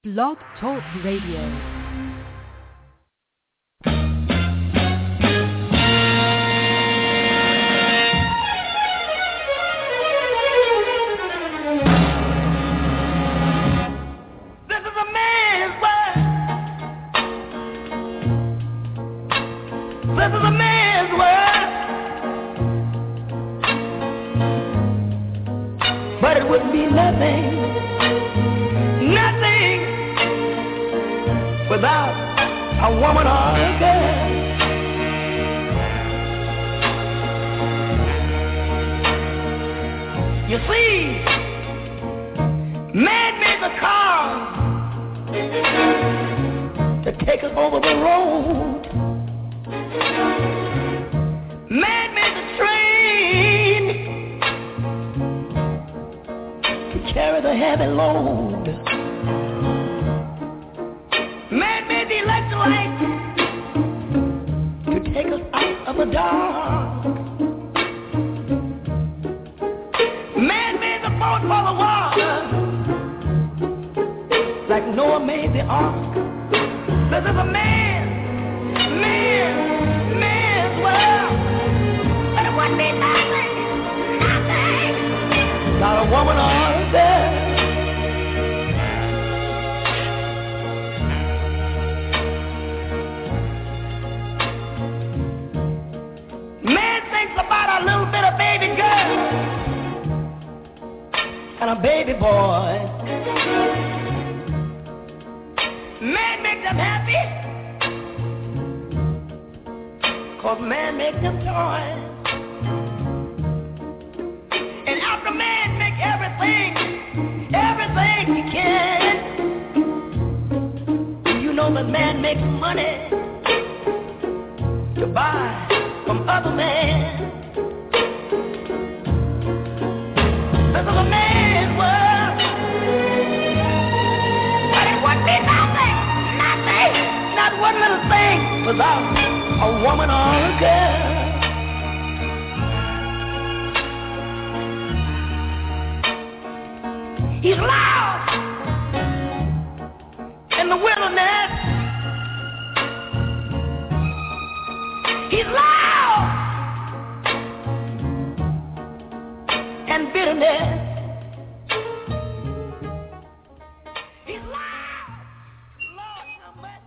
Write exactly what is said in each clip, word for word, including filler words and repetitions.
Blog Talk Radio. Without a woman or a girl, you see, man made the car to take us over the road. Man made the train to carry the heavy load. Man made the electric light to take us out of the dark. Man made the boat for the water, like Noah made the ark. This is a man, man, man's world. But it wouldn't be nothing, nothing, not a woman or a girl. About a little bit of baby girl and a baby boy. Man make them happy, 'cause man make them toys. And after man make everything, everything he can, you know that man makes money to buy from other men. This is a man's world, but it wouldn't be nothing, nothing, not one little thing without a woman or a girl. He's loud in the wilderness. He's loud and bitterness. He's loud. Lord, how much?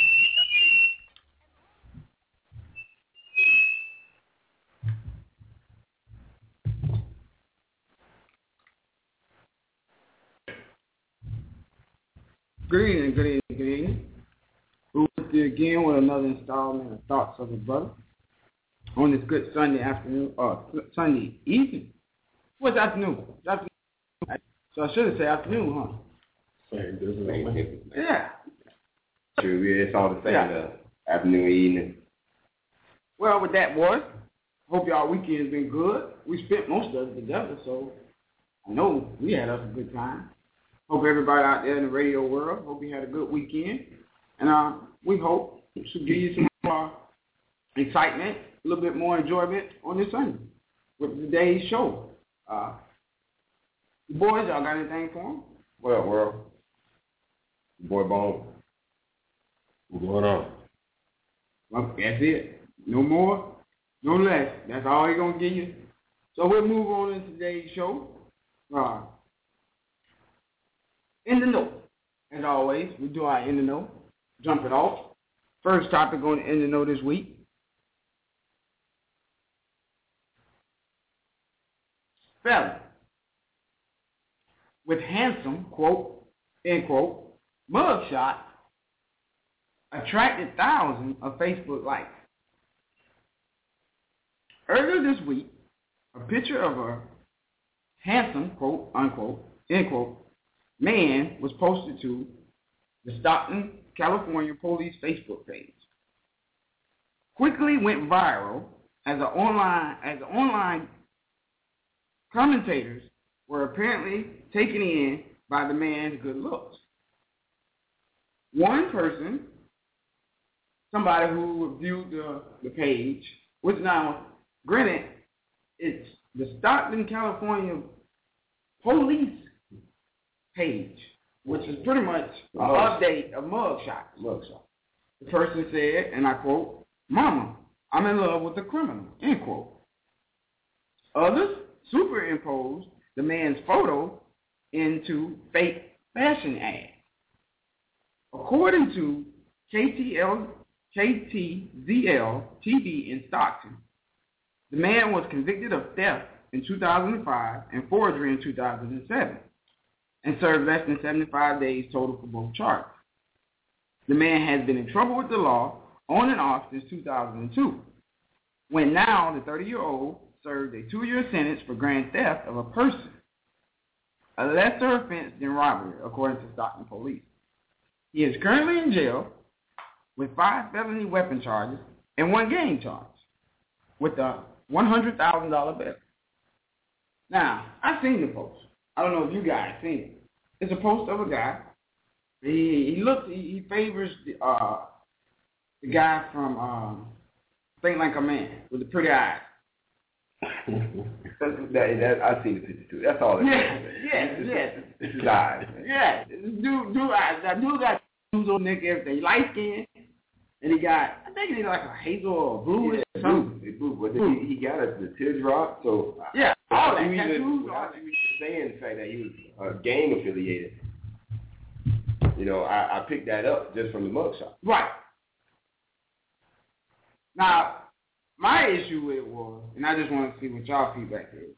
Good evening, good evening, good evening. We're with you again with another installment of Thoughts of a Brother on this good Sunday afternoon, or Sunday evening. What's afternoon? It's afternoon. So I should have said afternoon, huh? Same, this is Yeah. True, yeah, it's all the same, Yeah. uh, afternoon, evening. Well, with that, boys, hope y'all weekend's been good. We spent most of it together, so I know we had us a good time. Hope everybody out there in the radio world, hope you had a good weekend. And uh, we hope to give you some more excitement, a little bit more enjoyment on this Sunday with today's show. Uh, boys, y'all got anything for them? Well, world, boy Bone, what's going on? Well, that's it. No more, no less. That's all he's going to give you. So we'll move on in today's show. Uh, in the know, as always, we do our in the know. Jump it off. First topic on the in the know this week. Fella with handsome, quote, end quote, mugshot attracted thousands of Facebook likes. Earlier this week, a picture of a handsome, quote, unquote, end quote, man was posted to the Stockton, California police Facebook page. Quickly went viral as a online as online commentators were apparently taken in by the man's good looks. One person, somebody who viewed the, the page, which now, granted, it's the Stockton, California police page, which is pretty much an update of mugshot. Mugshot. The person said, and I quote, "Mama, I'm in love with a criminal," end quote. Others superimposed the man's photo into fake fashion ads. According to K T L, K T Z L T V in Stockton, the man was convicted of theft in two thousand five and forgery in two thousand seven and served less than seventy-five days total for both charges. The man has been in trouble with the law on and off since two thousand two, when now the thirty-year-old served a two-year sentence for grand theft of a person, a lesser offense than robbery, according to Stockton police. He is currently in jail with five felony weapon charges and one gang charge with a one hundred thousand dollars bail. Now, I've seen the post. I don't know if you guys seen it. It's a post of a guy. He he looks. He, he favors the uh the guy from um, Think Like a Man with the pretty eyes. that, that, I've seen the picture too. That's all. It yeah, is. yeah, yeah. This is eyes. Yeah, dude, dude, eyes. That dude got shoes on neck, everything. Light skin, and he got. I think he like a hazel or blue yeah, or something. Blue, blue. But blue. He, he got a, the teardrop. So yeah, all that tattoos. Without you saying the fact that he was uh, gang affiliated. You know, I, I picked that up just from the mugshot. Right. Now, my issue with it was, and I just want to see what y'all feedback is.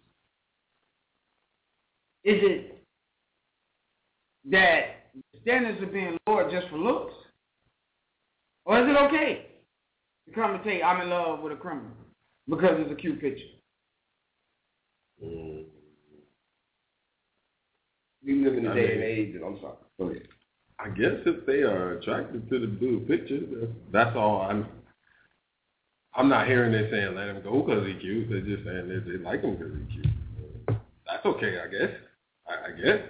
Is it that standards are being lowered just for looks? Or is it okay to come and say, I'm in love with a criminal because it's a cute picture? Mm. We live in a I day mean, and age, and I'm sorry. Go ahead. I guess if they are attracted to the blue picture, that's, that's all. I'm I'm not hearing they saying let him go because he's cute. They're just saying they, they like him because he's cute. That's okay, I guess. I, I guess.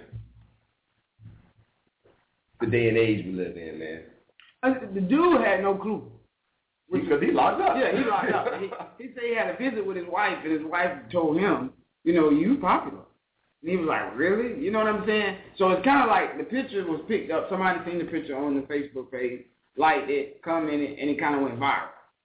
The day and age we live in, man. The dude had no clue. Because he locked up. Yeah, he locked up. He, he said he had a visit with his wife, and his wife told him, you know, you popular. And he was like, really? You know what I'm saying? So it's kind of like the picture was picked up. Somebody seen the picture on the Facebook page, liked it, commented, and it kind of went viral.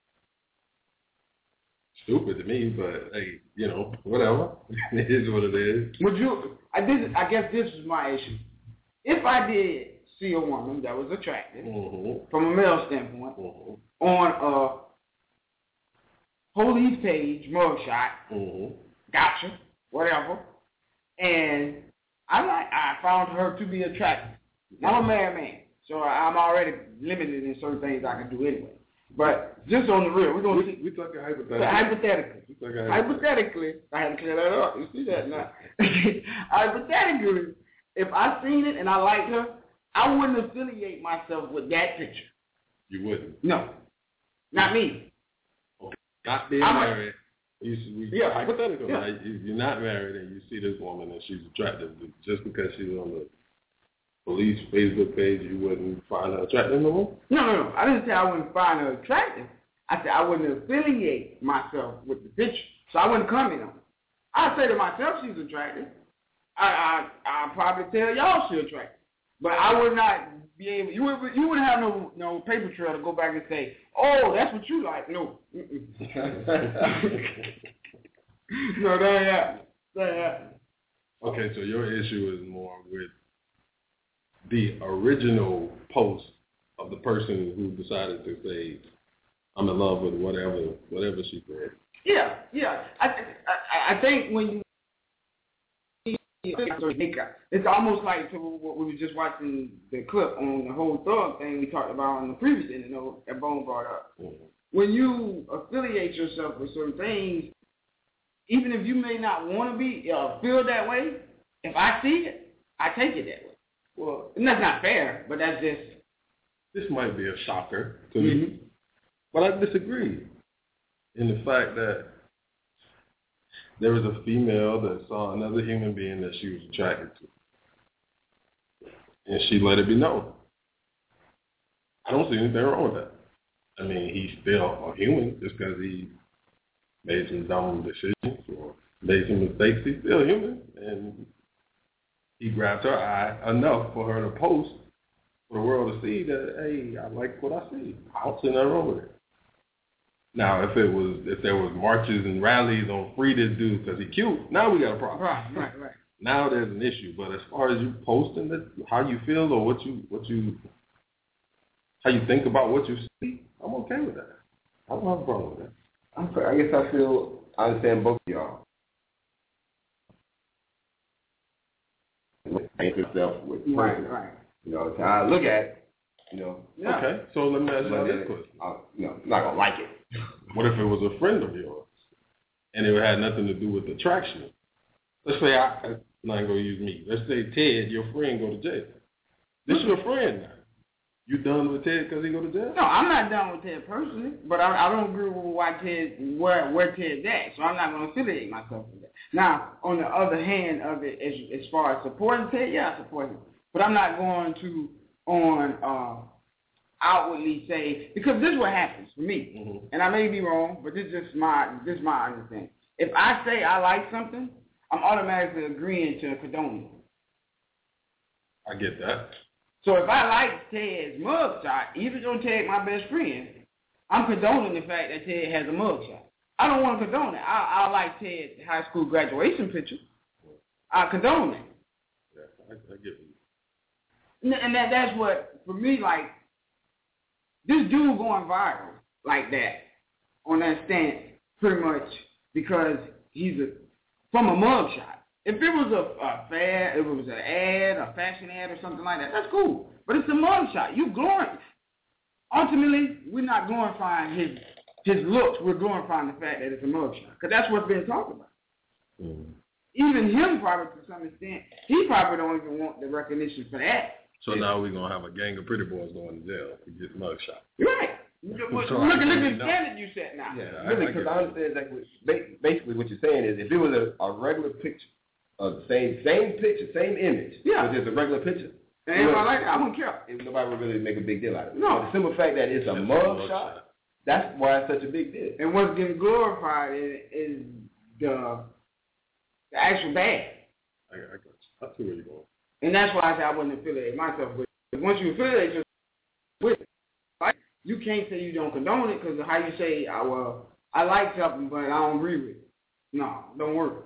Stupid to me, but hey, you know, whatever. It is what it is. Would you? I did. I guess this was my issue. If I did see a woman that was attractive Mm-hmm. from a male standpoint Mm-hmm. on a police page mugshot, Mm-hmm. gotcha, whatever. And I like, I found her to be attractive. I'm a married man, so I'm already limited in certain things I can do anyway. But just on the real, we're gonna We, see. we talking hypothetically. Hypothetically, We talking hypothetically, I had to clear that up. You see that now? Hypothetically, if I seen it and I liked her, I wouldn't affiliate myself with that picture. You wouldn't. No, not me. Okay. Not being I'm a- married. You, we, Yeah, hypothetical. yeah. Right? You, you're not married and you see this woman and she's attractive. Just because she's on the police Facebook page, you wouldn't find her attractive no more? No, no, no. I didn't say I wouldn't find her attractive. I said I wouldn't affiliate myself with the picture, so I wouldn't comment on it. I'd say to myself she's attractive. I, I, I'd probably tell y'all she's attractive. But I would not be able, you, would, you wouldn't have no no paper trail to go back and say, oh, that's what you like. No. No, that ain't happening. That ain't happening. Okay, so your issue is more with the original post of the person who decided to say, I'm in love with whatever whatever she said. Yeah, yeah. I, I, I think when you it's almost like to what we were just watching the clip on the whole thug thing we talked about on the previous interview that Bone brought up. Mm-hmm. When you affiliate yourself with certain things, even if you may not want to be uh, feel that way, if I see it, I take it that way. Well, and that's not fair, but that's just. This might be a shocker to Mm-hmm. me, but I disagree in the fact that there was a female that saw another human being that she was attracted to, and she let it be known. I don't see anything wrong with that. I mean, he's still a human just because he made some dumb decisions or made some mistakes. He's still human, and he grabbed her eye enough for her to post for the world to see that, hey, I like what I see. I don't see nothing wrong with it. Now, if it was, if there was marches and rallies on free this dude because he cute, now we got a problem. Right, right, right. Now there's an issue. But as far as you posting it, how you feel or what you, what you, how you think about what you see, I'm okay with that. I don't have a problem with that. I'm, I guess I feel I understand both of y'all. Make yourself with Right, right. You know, that's how I look at it. You know. Yeah. Okay, so let me ask you But this then, question. I, you know, I'm not gonna like it. What if it was a friend of yours and it had nothing to do with attraction? Let's say I, I'm not gonna use me. Let's say Ted, your friend, go to jail. This is your friend now. You done with Ted because he go to jail? No, I'm not done with Ted personally, but I, I don't agree with why Ted, where where Ted's at, so I'm not going to affiliate myself with that. Now, on the other hand of it, as, as far as supporting Ted, yeah, I support him, but I'm not going to on uh, outwardly say, because this is what happens for me, mm-hmm. and I may be wrong, but this is just my this is my understanding. If I say I like something, I'm automatically agreeing to condone it. I get that. So if I like Ted's mugshot, even though Ted my best friend, I'm condoning the fact that Ted has a mugshot. I don't want to condone it. I, I like Ted's high school graduation picture. I condone it. Yeah, I, I get it. And, and that, that's what, for me, like, this dude going viral like that on that stance pretty much because he's a from a mugshot. If it was a, a fad, if it was an ad, a fashion ad or something like that, that's cool. But it's a mugshot. You glorifying. Ultimately, we're not glorifying his his looks. We're glorifying the fact that it's a mugshot. Because that's what's been talked about. Mm. Even him probably to some extent, he probably don't even want the recognition for that. So yeah. Now we're going to have a gang of pretty boys going to jail to get mugshot. Right. Look, look, so look at the standard you set now. Yeah, really, because I, I understand exactly. Basically, what you're saying is if it was a, a regular picture, of the same same picture, same image, yeah, but just a regular picture. And I like that, I don't care. If nobody would really make a big deal out of it. No. But the simple fact that it's a mug shot, that's why it's such a big deal. And what's getting glorified is, is the the actual bad. I, I got you. I see where you're going. And that's why I said I wouldn't affiliate myself with it. Because once you affiliate yourself with it, like, you can't say you don't condone it because of how you say, oh, well, I like something, but I don't agree with it. No, don't work.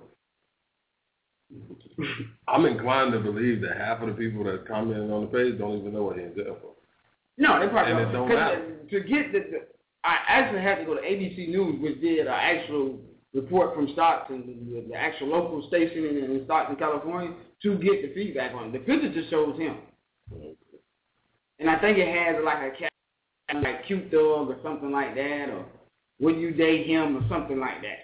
I'm inclined to believe that half of the people that commented on the page don't even know what he's in jail for. No, they probably and don't. It don't matter. To get the, the, I actually had to go to A B C News, which did an actual report from Stockton, the, the actual local station in, in Stockton, California, to get the feedback on it. The picture just shows him. Okay. And I think it has like a cat, like Cute Dog or something like that, or Would You Date Him or something like that.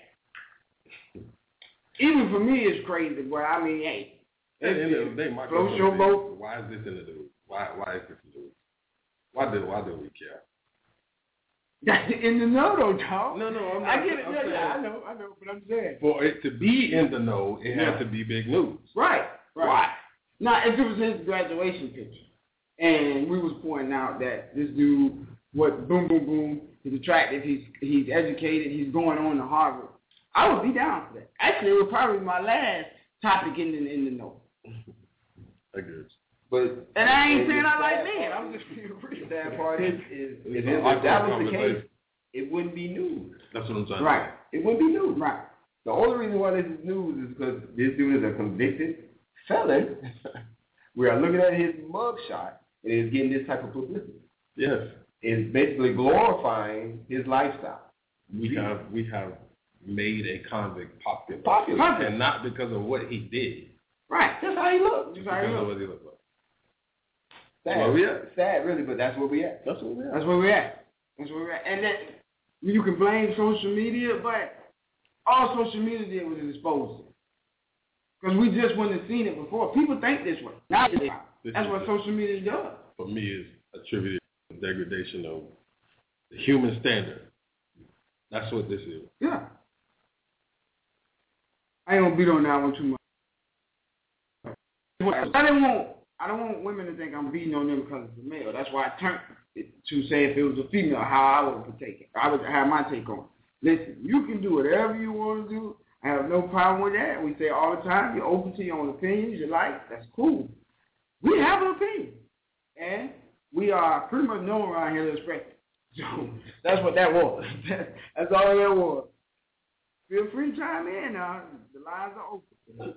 Even for me, it's crazy, but I mean, hey. At the end of the day, my float your boat. Why is this in the news? Why, why is this in the news? Why do, why do we care? That's in the know, though, dog. No, no, I'm not. I get it. I'm Yeah, saying, yeah, I know, I know, but I'm saying. For it to be in the know, it yeah. has to be big news. Right, right. Why? Now, if it was his graduation picture, and we was pointing out that this dude, what, boom, boom, boom, he's attractive, he's he's educated, he's going on to Harvard, I would be down for that. Actually, it would probably be my last topic in the, in the know. I guess. But and I ain't saying I like men. I'm just being real. That part is, is if, it, if that was the case, it wouldn't be news. That's what I'm saying. Right. It wouldn't be news. Right. The only reason why this is news is because this dude is a convicted felon. We are looking at his mugshot and he's getting this type of publicity. Yes. It's basically glorifying his lifestyle. We have we have made a convict popular. Popular. Popular. And not because of what he did. Right. That's how he looked. Just That's how he because of looked. what he looked like. Sad. Where we at? Sad, really, but that's where we at. That's where we at. That's where we're at. That's where we're at. And then you can blame social media, but all social media did was expose it. Because we just wouldn't have seen it before. People think this way. Now they are. That's what social media does. For me, is attributed to the degradation of the human standard. That's what this is. Yeah. I ain't gonna beat on that one too much. I didn't want. I don't want women to think I'm beating on them because it's a male. That's why I turned it to say if it was a female, how I would have taken. I would have my take on it. Listen, you can do whatever you want to do. I have no problem with that. We say all the time, you're open to your own opinions, you like, that's cool. We have an opinion. And we are pretty much known around here to respect it. So that's what that was. That's all that was. Feel free to chime in now. The lines are open.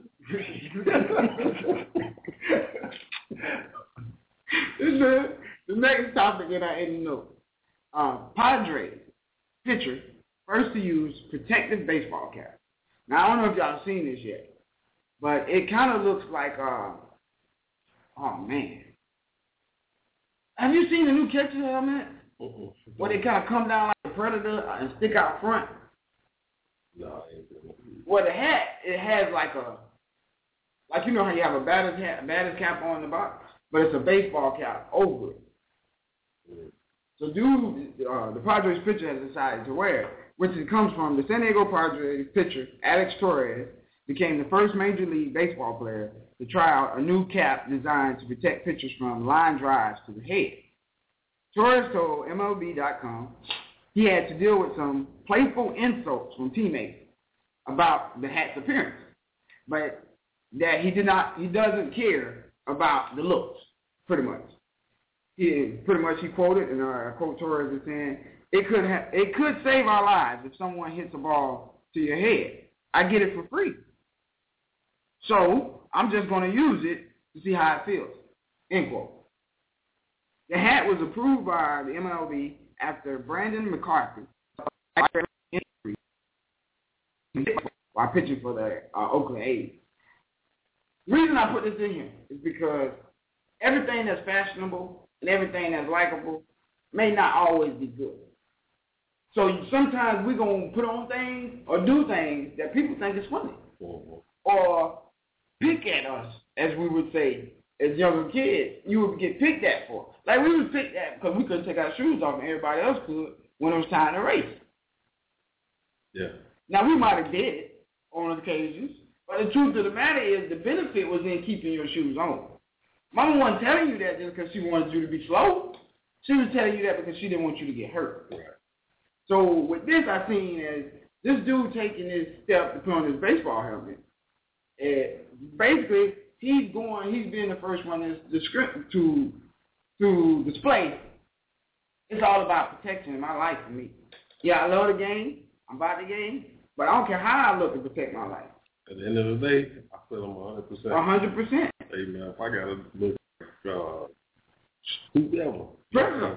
the, the next topic that I didn't know. Uh, Padres pitcher first to use protective baseball cap. Now, I don't know if y'all have seen this yet, but it kind of looks like, uh, oh, man. Have you seen the new catcher helmet? Uh-uh. Where they kind of come down like a predator and stick out front? No, I ain't doing it. Well, the hat, it has like a, like you know how you have a batter's hat, a batter's cap on the box, but it's a baseball cap over it. Mm. So, dude, uh, the Padres pitcher has decided to wear it, which it comes from the San Diego Padres pitcher, Alex Torres, became the first Major League Baseball player to try out a new cap designed to protect pitchers from line drives to the head. Torres told M L B dot com he had to deal with some playful insults from teammates about the hat's appearance, but that he did not, he doesn't care about the looks, pretty much. He pretty much he quoted, and uh, I quote Torres as saying, "It could have, it could save our lives if someone hits a ball to your head. I get it for free, so I'm just going to use it to see how it feels." End quote. The hat was approved by the M L B after Brandon McCarthy while pitching for the uh, Oakland A's. The reason I put this in here is because everything that's fashionable and everything that's likable may not always be good. So sometimes we're going to put on things or do things that people think is funny. Mm-hmm. Or pick at us, as we would say, as younger kids, you would get picked at for. Like we would pick at because we couldn't take our shoes off and everybody else could when it was time to race. Yeah. Now, we might have did it on occasions, but the truth of the matter is the benefit was in keeping your shoes on. Mama wasn't telling you that just because she wanted you to be slow. She was telling you that because she didn't want you to get hurt. Right. So with this, I seen as this dude taking this step to put on his baseball helmet. And basically, he's going. He's being the first one to to to display. It's all about protection in my life for me. Yeah, I love the game. I'm about the game, but I don't care how I look to protect my life. At the end of the day, I feel I'm one hundred percent. one hundred percent. Hey, man, if I got to look uh, whoever. President.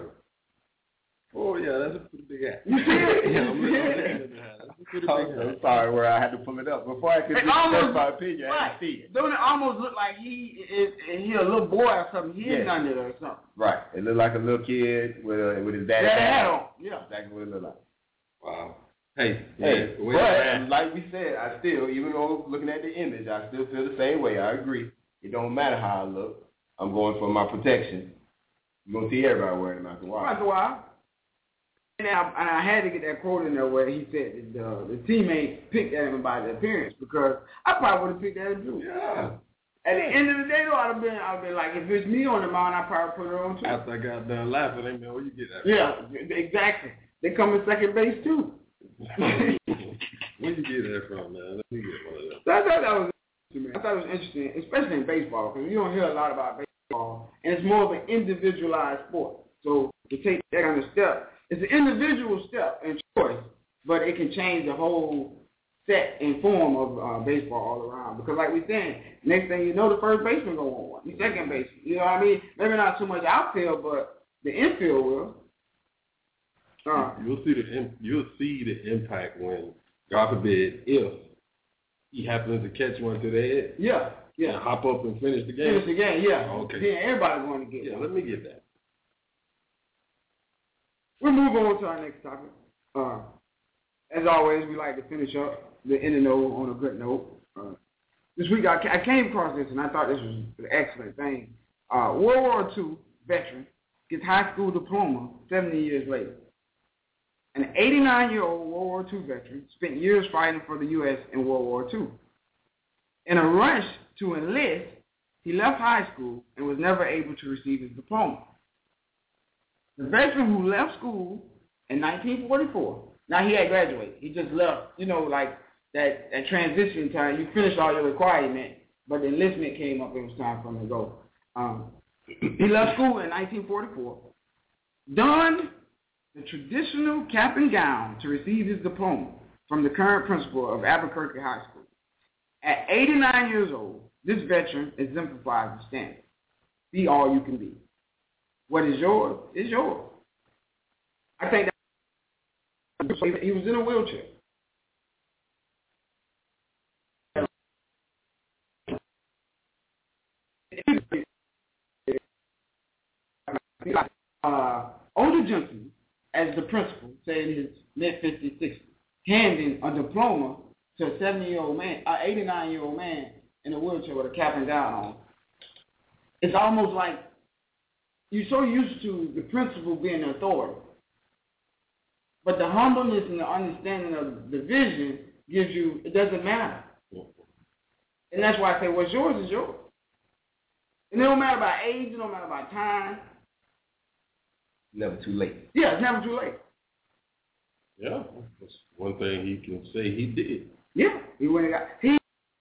Oh, yeah, that's a pretty big hat. You see it? Yeah, I'm looking at that. That's a pretty big hat. I'm sorry where I had to pull it up. Before I could express my opinion, I had to see it. Don't it almost look like he is he a little boy or something? He is under it or something. Right. It looked like a little kid with a, with his daddy hat, hat on. Yeah. Exactly what it looked like. Wow. Hey, hey, man, but like we said, I still, even though looking at the image, I still feel the same way. I agree. It don't matter how I look. I'm going for my protection. You're going to see everybody wearing them after a while. After a while. And I, and I had to get that quote in there where he said that uh, the teammates picked at him about the appearance because I probably would have picked at him too. Yeah. At the end of the day, though, I'd have been, I'd been like, if it's me on the mound, I'd probably put it on too. After I got done laughing, they know where you get that. Yeah, exactly. They come in second base too. Where you get that from, man? Let me get one of them. So I thought that was interesting, man. I thought it was interesting, especially in baseball, because you don't hear a lot about baseball, and it's more of an individualized sport. So to take that kind of step, it's an individual step and choice, but it can change the whole set and form of uh, baseball all around. Because like we said, next thing you know, the first baseman go on one, the second baseman. You know what I mean? Maybe not too much outfield, but the infield will. Uh, you'll see the you'll see the impact when, God forbid, if he happens to catch one to the head. Yeah, yeah. And hop up and finish the game. Finish the game, yeah. Okay. Then everybody's going to get Yeah, one. let me get that. We'll move on to our next topic. Uh, as always, we like to finish up the end of note on a good note. Uh, this week I, I came across this, and I thought this was an excellent thing. Uh, World War Two veteran gets high school diploma seventy years later. An eighty-nine-year-old World War Two veteran spent years fighting for the U S in World War Two. In a rush to enlist, he left high school and was never able to receive his diploma. The veteran who left school in nineteen forty-four, now he had graduated. He just left, you know, like that, that transition time, you finished all your requirement, but the enlistment came up, it was time for him to go. Um, he left school in nineteen forty-four, donned the traditional cap and gown to receive his diploma from the current principal of Albuquerque High School. At eighty-nine years old, this veteran exemplifies the standard. Be all you can be. What is yours is yours. I think that he was in a wheelchair. Uh, older gentleman, as the principal, say in his mid fifties, sixties, handing a diploma to a seventy-year-old man, an eighty-nine-year-old man in a wheelchair with a cap and gown on. It's almost like you're so used to the principal being the authority. But the humbleness and the understanding of the vision gives you, it doesn't matter. And that's why I say what's yours is yours. And it don't matter about age, it don't matter about time. Never too late. Yeah, it's never too late. Yeah, that's one thing he can say he did. Yeah, he went and got, he,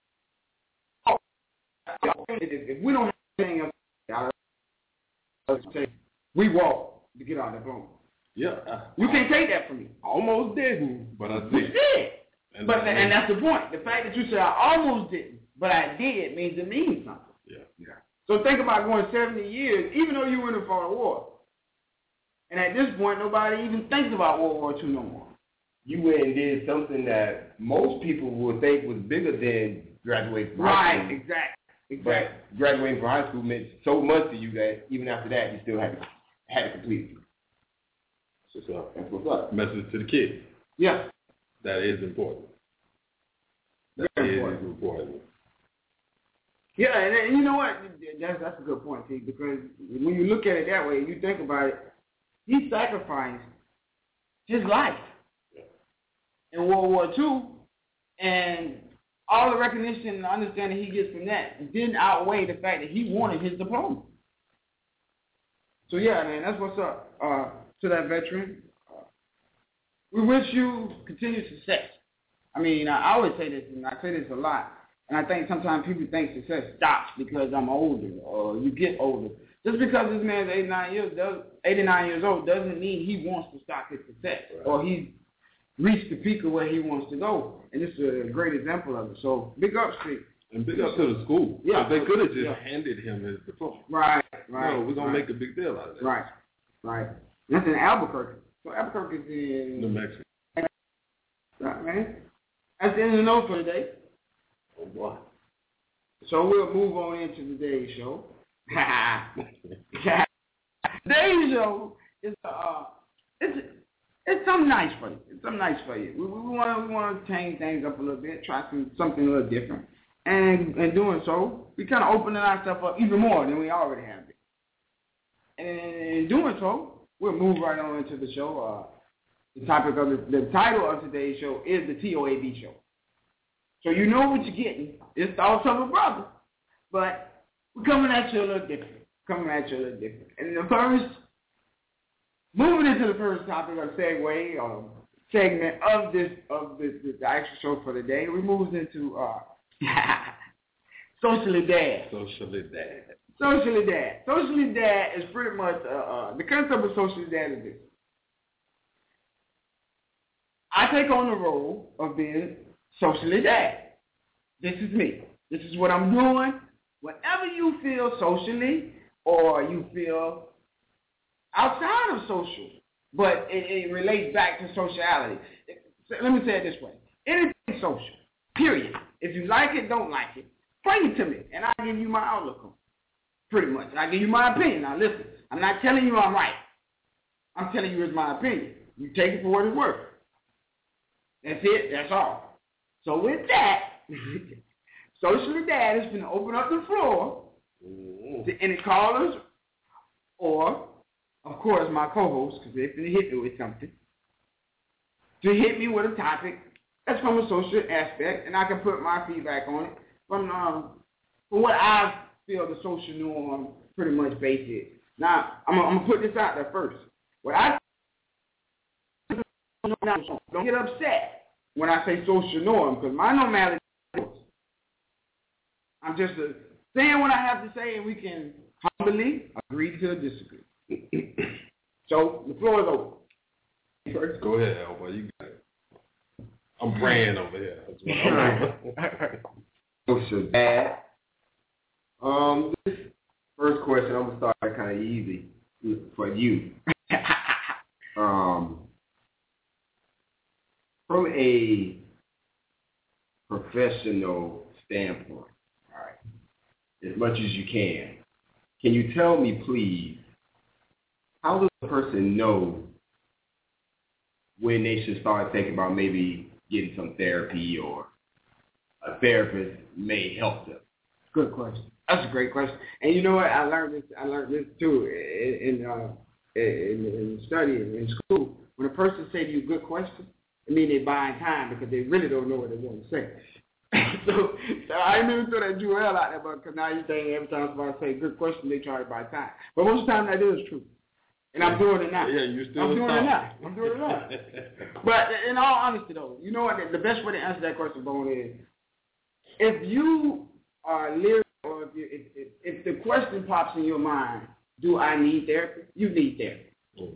if we don't have anything else, we walk to get our diploma. Yeah. You can't take that from me. Almost didn't, but I did. You did. And, but, and that's the point. The fact that you said I almost didn't, but I did means it means something. Yeah. Yeah. So think about going seventy years, even though you were in the foreign war. And at this point, nobody even thinks about World War Two no more. You went and did something that most people would think was bigger than graduating from high school. Right, exactly. Exactly. But graduating from high school meant so much to you that even after that, you still had to, had to complete it. So, That's what's up. message to the kids. Yeah. That is important. That Very is important. important. Yeah, and, and you know what? That's, that's a good point, T, because when you look at it that way, you think about it, he sacrificed his life in World War Two, and all the recognition and understanding he gets from that didn't outweigh the fact that he wanted his diploma. So, yeah, man, that's what's up uh, to that veteran. Uh, we wish you continued success. I mean, I, I always say this, and I say this a lot, and I think sometimes people think success stops because I'm older or you get older. Just because this man's eighty-nine years does, eighty-nine years old doesn't mean he wants to stop his success right. or he's reached the peak of where he wants to go. And this is a great example of it. So big up, Steve. And big up to the school. Yeah. They could have just yeah. handed him his diploma. Right, right. No, we're going right. to make a big deal out of that. Right, right. That's in Albuquerque. So Albuquerque is in New Mexico. Right, man. That's the end of the note for today. Oh, boy. So we'll move on into today's show. Today's show is uh, it's it's something nice for you. It's something nice for you. We we want to we want to change things up a little bit, try some something a little different, and in doing so, we kind of opening ourselves up even more than we already have been. And in doing so, we'll move right on into the show. Uh, the topic of the, the title of today's show is the T O A B show. So you know what you're getting. It's Thoughts of a Brother, but we're coming at you a little different. Coming at you a little different. And the first, moving into the first topic or segue or segment of this of this, this the actual show for the day, we move into uh, Socially Dad. Socially Dad. Socially Dad. Socially Dad is pretty much uh, uh, the concept of Socially Dad is this. I take on the role of being Socially Dad. This is me. This is what I'm doing. Whenever you feel socially or you feel outside of social, but it, it relates back to sociality. So let me say it this way. Anything social, period. If you like it, don't like it, bring it to me, and I'll give you my outlook on it, pretty much. I'll give you my opinion. Now, listen, I'm not telling you I'm right. I'm telling you it's my opinion. You take it for what it's worth. That's it. That's all. So with that, Socially Dad is going to open up the floor to any callers or, of course, my co-host, because they're going to hit me with something, to hit me with a topic that's from a social aspect, and I can put my feedback on it from, um, from what I feel the social norm pretty much base is. Now, I'm, I'm going to put this out there first. What I don't get upset when I say social norm, because my normality is I'm just uh, saying what I have to say, and we can humbly agree to disagree. So the floor is open. First, go ahead, Elba. You got it. I'm praying over here. That's what I'm doing. Social bad. Um, this first question, I'm gonna start kind of easy for you. um, from a professional standpoint, all right, as much as you can, can you tell me, please, how does a person know when they should start thinking about maybe getting some therapy or a therapist may help them? Good question. That's a great question. And you know what? I learned this. I learned this too in in, uh, in, in studying in school. When a person say to you "good question," it means they're buying time because they really don't know what they want to say. so, so I didn't even throw that Joel out there, but because now you think every time somebody say "good question," they try to buy time. But most of the time that is true. And I'm doing it now. Yeah, you still I'm doing talking. it now. I'm doing it now. But in all honesty, though, you know what? The best way to answer that question, Bone, is if you are lyrical, or if, you, if, if, if the question pops in your mind, do I need therapy? You need therapy. Mm.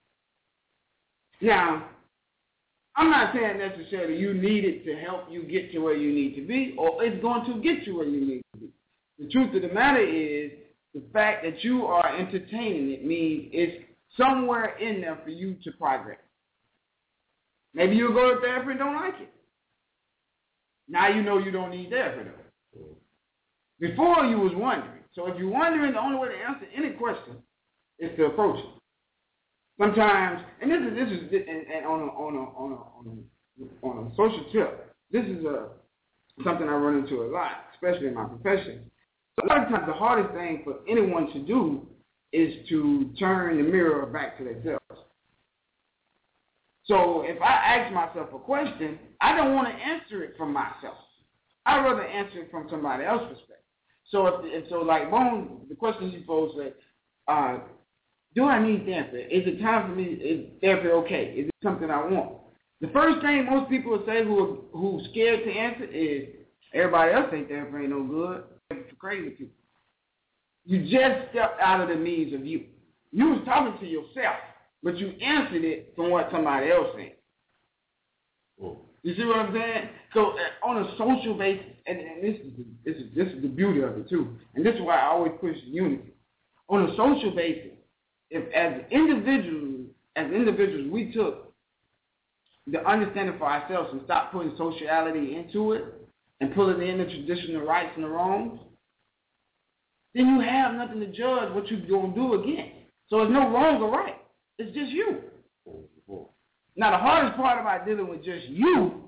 Now, I'm not saying necessarily you need it to help you get to where you need to be, or it's going to get you where you need to be. The truth of the matter is, the fact that you are entertaining it means it's somewhere in there for you to progress. Maybe you'll go to therapy and don't like it. Now you know you don't need therapy though. Before you was wondering. So if you're wondering, the only way to answer any question is to approach it. Sometimes, and this is this is and, and on a on a on a on a on a social tip, this is a something I run into a lot, especially in my profession. A lot of times the hardest thing for anyone to do is to turn the mirror back to themselves. So if I ask myself a question, I don't want to answer it from myself. I'd rather answer it from somebody else's perspective. So if, if so, like Bone, the question you posed was, uh, do I need therapy? Is it time for me? Is therapy okay? Is it something I want? The first thing most people will say who are, who's scared to answer is, everybody else think therapy ain't no good. For crazy people. You just stepped out of the means of you. You was talking to yourself, but you answered it from what somebody else said. Oh. You see what I'm saying? So uh, on a social basis, and, and this is the, this is this is the beauty of it too, and this is why I always push unity. On a social basis, if as individuals, as individuals, we took the understanding for ourselves and stopped putting sociality into it, and pulling in the traditional rights and the wrongs, then you have nothing to judge what you're going to do again. So there's no wrong or right. It's just you. Now, the hardest part about dealing with just you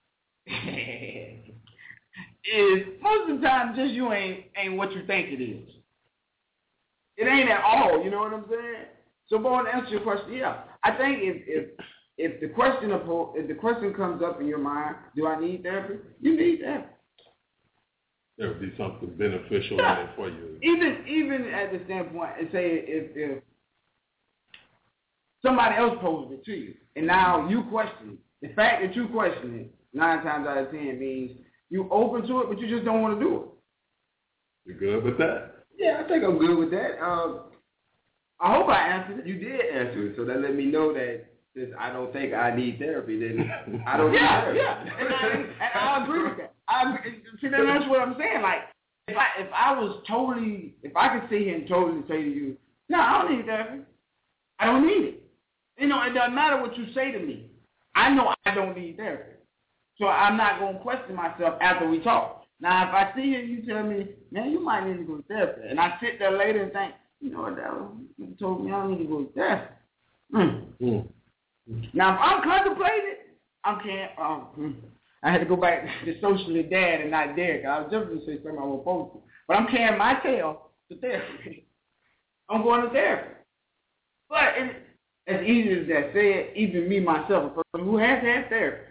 is most of the time just you ain't ain't what you think it is. It ain't at all, you know what I'm saying? So, Boy, to answer your question, yeah. I think if if If the question if the question comes up in your mind, do I need therapy? You need therapy. There would be something beneficial yeah. in it for you. Even even at the standpoint, and say if, if somebody else posed it to you, and now you question it, the fact that you question it nine times out of ten means you open to it, but you just don't want to do it. You good with that? Yeah, I think I'm good with that. Um, I hope I answered it. You did answer it, so that let me know that. Since I don't think I need therapy, then I don't yeah, need therapy. Yeah, and I, and I agree with that. I see, that's what I'm saying. Like, if I if I was totally, if I could sit here and totally say to you, no, I don't need therapy. I don't need it. You know, it doesn't matter what you say to me. I know I don't need therapy. So I'm not going to question myself after we talk. Now, if I see you and you tell me, man, you might need to go to therapy, and I sit there later and think, you know what, that was, you told me I don't need to go to therapy. Mm. Mm. Now, if I'm contemplating, I can't. Um, I had to go back to socially dad and not Derek. I was just going to say something I was supposed to. But I'm carrying my tail to therapy. I'm going to therapy. But it, as easy as that said, even me, myself, a person who has had therapy,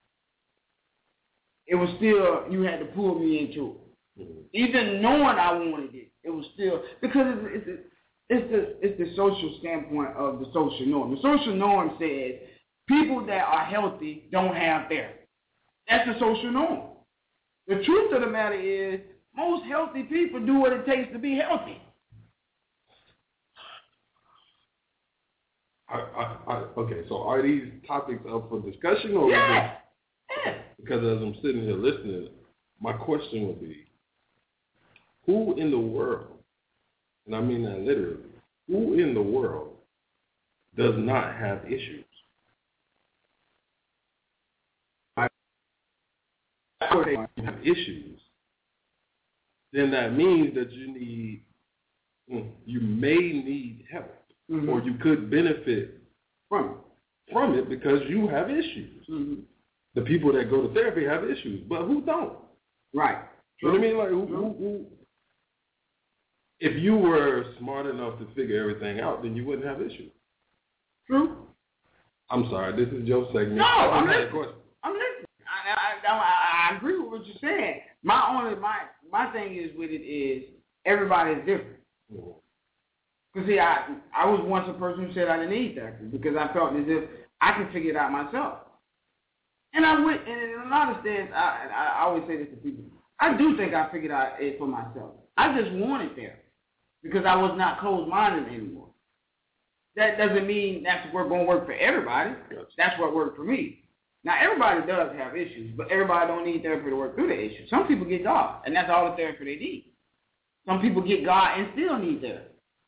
it was still, you had to pull me into it. Mm-hmm. Even knowing I wanted it, it was still, because it's, it's, it's, the, it's the social standpoint of the social norm. The social norm says people that are healthy don't have therapy. That's the social norm. The truth of the matter is, most healthy people do what it takes to be healthy. I, I, I, okay, so are these topics up for discussion? Or Yeah. yeah. Because as I'm sitting here listening, my question would be, who in the world, and I mean that literally, who in the world does not have issues? If you have issues, then that means that you need, you may need help, mm-hmm. or you could benefit from it, from it because you have issues. Mm-hmm. The people that go to therapy have issues, but who don't? Right. You know what I mean? Like, who, who, who, if you were smart enough to figure everything out, then you wouldn't have issues. True. I'm sorry, this is your segment. No, I'm listening. I'm listening. I, I, I, I agree with what you're saying. My only my my thing is with it is everybody is different. Mm-hmm. Cause see, I I was once a person who said I didn't need therapy because I felt as if I could figure it out myself. And I went, and in a lot of sense, I, I always say this to people. I do think I figured out it for myself. I just wanted therapy because I was not closed-minded anymore. That doesn't mean that's what going to work for everybody. That's what worked for me. Now, everybody does have issues, but everybody don't need therapy to work through their issues. Some people get God, and that's all the therapy they need. Some people get God and still need therapy.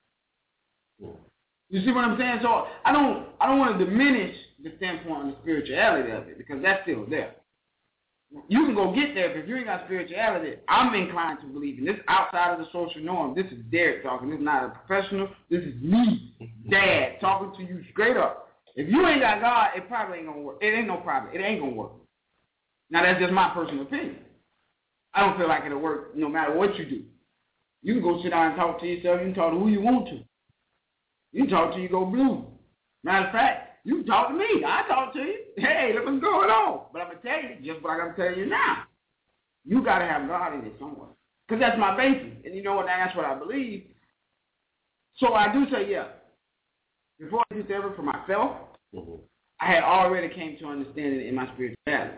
You see what I'm saying? So I don't, I don't want to diminish the standpoint on the spirituality of it because that's still there. You can go get therapy if you ain't got spirituality. I'm inclined to believe in this outside of the social norm. This is Derek talking. This is not a professional. This is me, Dad, talking to you straight up. If you ain't got God, it probably ain't gonna work. It ain't no problem. It ain't gonna work. Now that's just my personal opinion. I don't feel like it'll work no matter what you do. You can go sit down and talk to yourself. You can talk to who you want to. You can talk till you go blue. Matter of fact, you can talk to me. I talk to you. Hey, look what's going on. But I'm going to tell you just what I'm telling you now. You got to have God in it somewhere. Because that's my basis. And you know what? That's what I believe. So I do say, yeah. Before I did therapy for myself, mm-hmm. I had already came to understand it in my spirituality.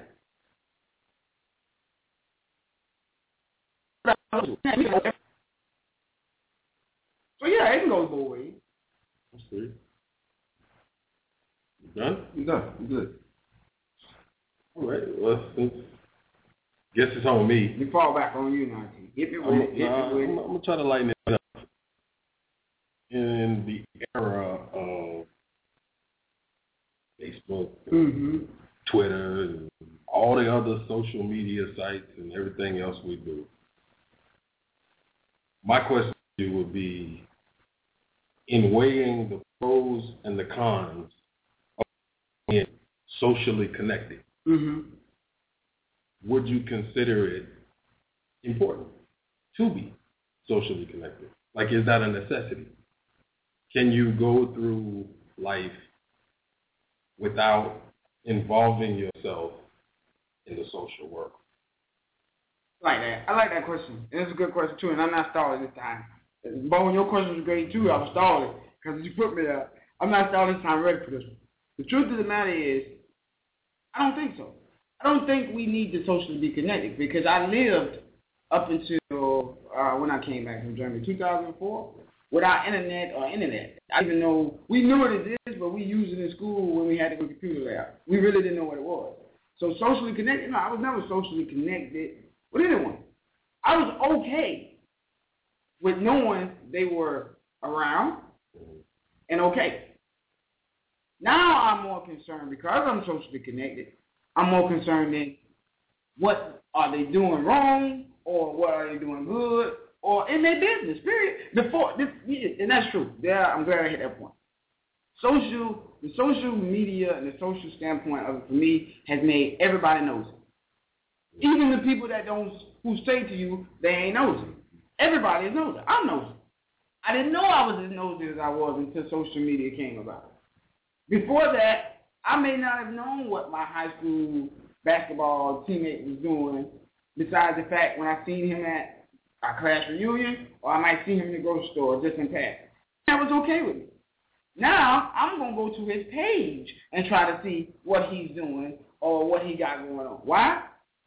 So yeah, it can go both ways. That's good. You done? You done. You good. All right. Well, since guess it's on me. We fall back on you now. Hit me with it. Hit nah, me with I'm, it. I'm gonna try to lighten it up. In the era of Facebook, mm-hmm. Twitter, and all the other social media sites and everything else we do, my question to you would be, in weighing the pros and the cons of being socially connected, mm-hmm. would you consider it important to be socially connected? Like, is that a necessity? Can you go through life without involving yourself in the social world? I like that. I like that question. And it's a good question, too, and I'm not stalling this time. Bo, your question was great, too. I was stalling because you put me there. I'm not stalling this time. I'm ready for this one. The truth of the matter is, I don't think so. I don't think we need to socially be connected because I lived up until uh, when I came back from Germany, two thousand four, without internet or internet. I didn't know, we knew what it is, but we used it in school when we had to go to computer lab. We really didn't know what it was. So socially connected, no, I was never socially connected with anyone. I was okay with knowing they were around and okay. Now I'm more concerned because I'm socially connected. I'm more concerned in what are they doing wrong or what are they doing good or in their business, period. Before this, and that's true. Yeah, I'm glad I hit that point. Social, the social media and the social standpoint of it for me has made everybody nosy. Even the people that don't, who say to you they ain't nosy. Everybody is nosy. I'm nosy. I didn't know I was as nosy as I was until social media came about. Before that, I may not have known what my high school basketball teammate was doing, besides the fact when I seen him at our class reunion, or I might see him in the grocery store just in passing. That was okay with me. Now, I'm going to go to his page and try to see what he's doing or what he got going on. Why?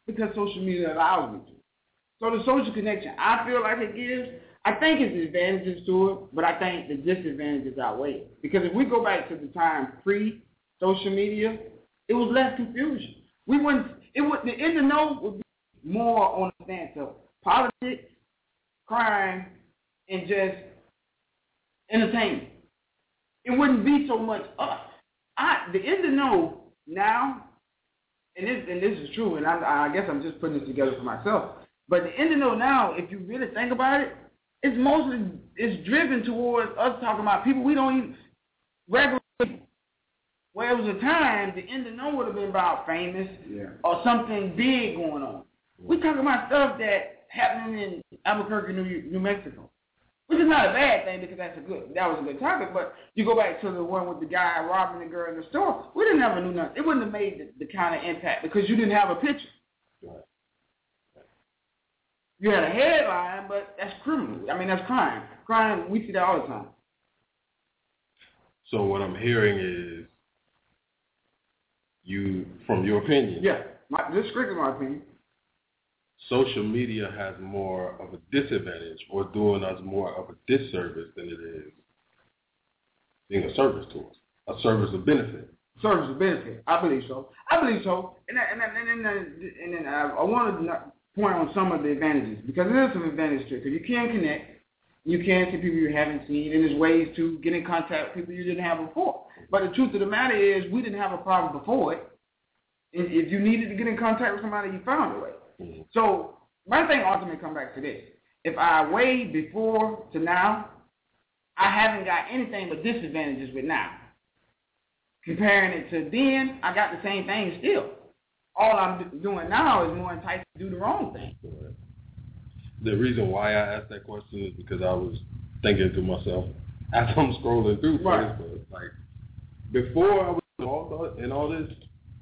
because social media allows me to. So the social connection I feel like it gives, I think it's advantages to it, but I think the disadvantages outweigh it. Because if we go back to the time pre-social media, it was less confusion. We wouldn't, it would, the in the know would be more on the stance of politics, crime, and just entertainment. It wouldn't be so much us. I, the in the know now, and this, and this is true, and I, I guess I'm just putting this together for myself, but the in the know now, if you really think about it, it's mostly, it's driven towards us talking about people we don't even, regular people. Where it was a time, the in the know would have been about famous yeah. or something big going on. We're talking about stuff that happening in Albuquerque, New, New Mexico, which is not a bad thing because that's a good, that was a good topic. But you go back to the one with the guy robbing the girl in the store. We didn't ever knew nothing. It wouldn't have made the, the kind of impact because you didn't have a picture. Right. You had a headline, but that's criminal. I mean, that's crime. Crime, we see that all the time. So what I'm hearing is you, from your opinion. Yeah, my, this is strictly my opinion. Social media has more of a disadvantage or doing us more of a disservice than it is being a service to us, a service of benefit. Service of benefit. I believe so. I believe so. And and and and, and, and, and I, I wanted to point on some of the advantages because there is some advantage to it. Because you can connect, you can see people you haven't seen, and there's ways to get in contact with people you didn't have before. But the truth of the matter is, we didn't have a problem before it. If you needed to get in contact with somebody, you found a way. Mm-hmm. So my thing ultimately comes back to this. If I weigh before to now, I haven't got anything but disadvantages with now. Comparing it to then, I got the same thing still. All I'm doing now is more enticed to do the wrong thing. The reason why I asked that question is because I was thinking to myself, as I'm scrolling through right. Facebook, like, before I was involved in all this,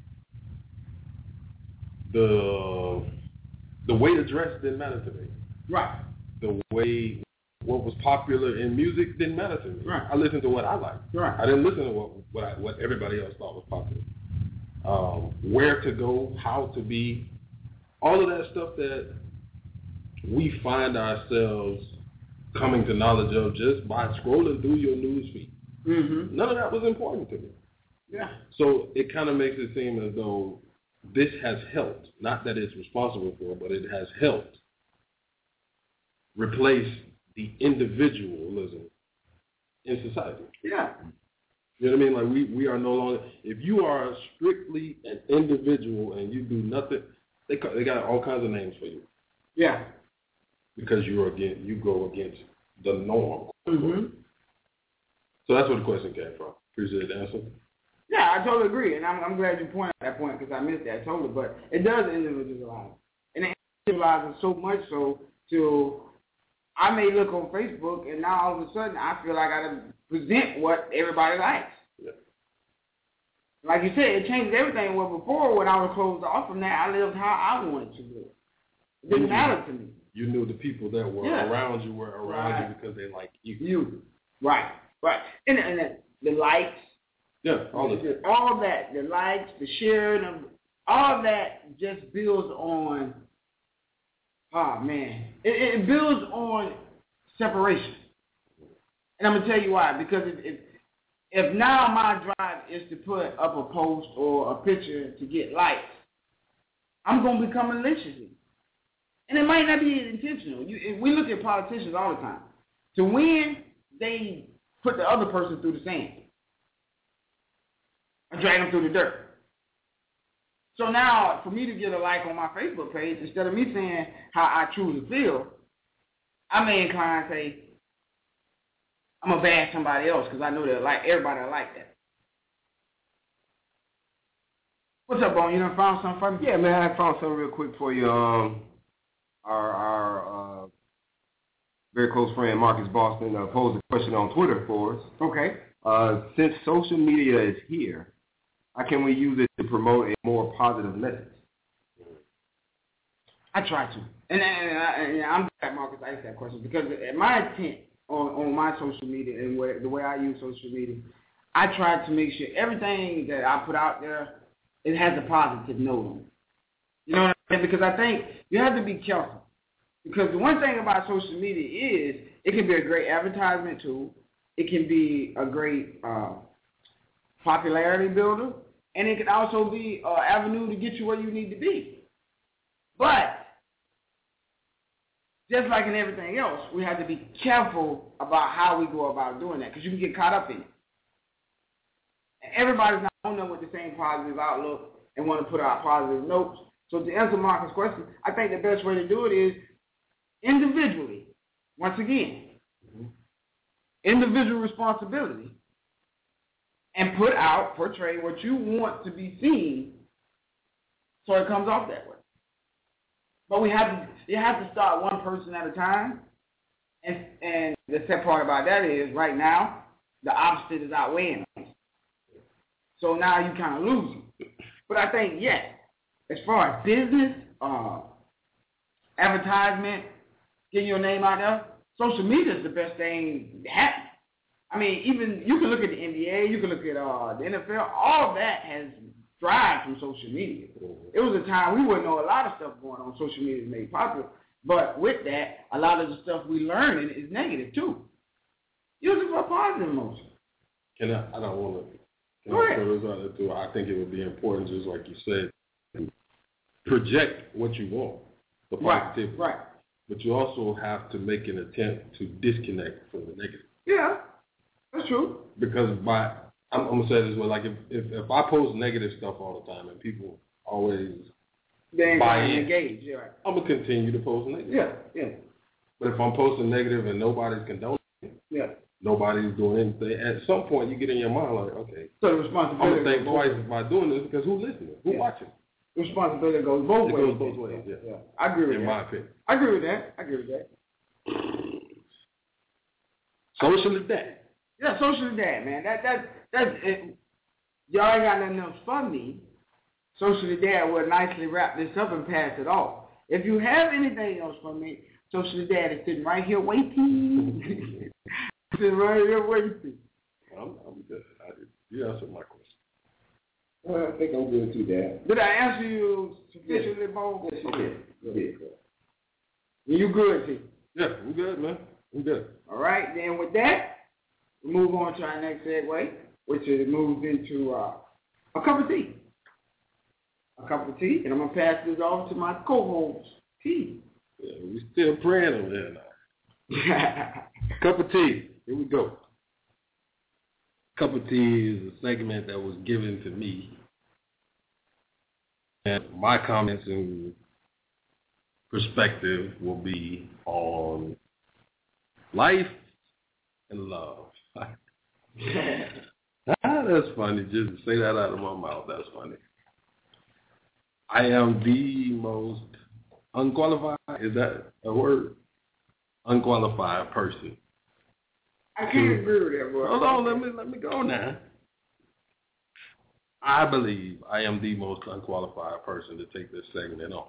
the the way to dress didn't matter to me. Right. The way what was popular in music didn't matter to me. Right. I listened to what I liked. Right. I didn't listen to what what, I, what everybody else thought was popular. Um, where to go, how to be, all of that stuff that we find ourselves coming to knowledge of just by scrolling through your news feed. Mm-hmm. None of that was important to me. Yeah. So it kind of makes it seem as though this has helped, not that it's responsible for, but it has helped replace the individualism in society. Yeah. You know what I mean? Like we, we are no longer, if you are strictly an individual and you do nothing, they they got all kinds of names for you. Yeah. Because you're against, you go against the norm. Mm-hmm. So that's where the question came from. Appreciate the answer. Yeah, I totally agree, and I'm, I'm glad you pointed out that point because I missed that totally. But it does individualize, and it individualizes so much so till I may look on Facebook, and now all of a sudden I feel like I gotta present what everybody likes. Yeah. Like you said, it changes everything. Well, before when I was closed off from that, I lived how I wanted to live. It didn't mm-hmm. matter to me. You knew the people that were yeah. around you were around right. you because they like you. You, right, right, and and the, the likes. Yeah, all of that. All that, the likes, the sharing, of, all that just builds on, oh man, it, it builds on separation. And I'm going to tell you why. Because if, if, if now my drive is to put up a post or a picture to get likes, I'm going to become malicious. And it might not be intentional. You, we look at politicians all the time. To win, they put the other person through the sand. I drag them through the dirt. So now, for me to get a like on my Facebook page, instead of me saying how I truly feel, I may incline to say, I'm going to bash somebody else because I know that like everybody will like that. What's up, Bone? You done found something for me? Yeah, man, I found something real quick for you. Um, our our uh, very close friend Marcus Boston uh, posed a question on Twitter for us. Okay. Uh, since social media is here, how can we use it to promote a more positive message? I try to. And, and, I, and I'm glad Marcus asked that question because my intent on, on my social media and where, the way I use social media, I try to make sure everything that I put out there, it has a positive note on it. You know what And because I think you have to be careful. Because the one thing about social media is it can be a great advertisement tool. It can be a great uh, popularity builder. And it can also be an avenue to get you where you need to be. But just like in everything else, we have to be careful about how we go about doing that because you can get caught up in it. And everybody's not on there with the same positive outlook and want to put out positive notes. So to answer Marcus' question, I think the best way to do it is individually, once again, mm-hmm. individual responsibility, and put out, portray what you want to be seen so it comes off that way. But we have to, you have to start one person at a time. And, and the sad part about that is right now, the opposite is outweighing us. So now you kind of losing. But I think, yes, as far as business, uh, advertisement, getting your name out there, social media is the best thing that happens. I mean, even you can look at the N B A, you can look at uh, the N F L, all of that has thrived from social media. It was a time we wouldn't know a lot of stuff going on. Social media is made popular. But with that, a lot of the stuff we learning is negative too. Use it for a positive emotion. Can I, I don't want to, can Go I ahead. throw this out there too? I think it would be important, just like you said, project what you want, the positivity. Right, right. But you also have to make an attempt to disconnect from the negative. Yeah, that's true. Because by, I'm, I'm going to say this way, like if, if, if I post negative stuff all the time and people always They ain't buy gonna in, engage, yeah, right. I'm going to continue to post negative. Yeah, yeah. But if I'm posting negative and nobody's condoning it, Yeah. nobody's doing anything, at some point you get in your mind like, okay, So the I'm responsibility going to think goes twice both ways. about doing this because who's listening? Who's Yeah. watching? The responsibility goes both It ways. goes both ways, yeah. yeah. I agree with In that. my opinion. I agree with that. I agree with that. Social is that. Yeah, social is that, man. That that that's it. Y'all ain't got nothing else for me. Socially Dad will nicely wrap this up and pass it off. If you have anything else for me, Socially Dad is sitting right here waiting. Sitting right here waiting. I'm, I'm good. I, you answered my question. Well, I think I'm good too, Dad. Did I answer you sufficiently, Bo? Yes, you did. You did. You good, T? Yeah, I'm good, man. I'm good. All right, then with that, we move on to our next segue, which is moves into uh, a cup of tea. A cup of tea, and I'm going to pass this off to my co-host, T. Yeah, we still praying over there now. Cup of tea. Here we go. Cup of tea is a segment that was given to me. And my comments and perspective will be on life and love. Ah, that's funny. Just to say that out of my mouth, that's funny. I am the most unqualified, is that a word? Unqualified person. I can't agree with that, bro. Hold on, let me let me go now. I believe I am the most unqualified person to take this segment on.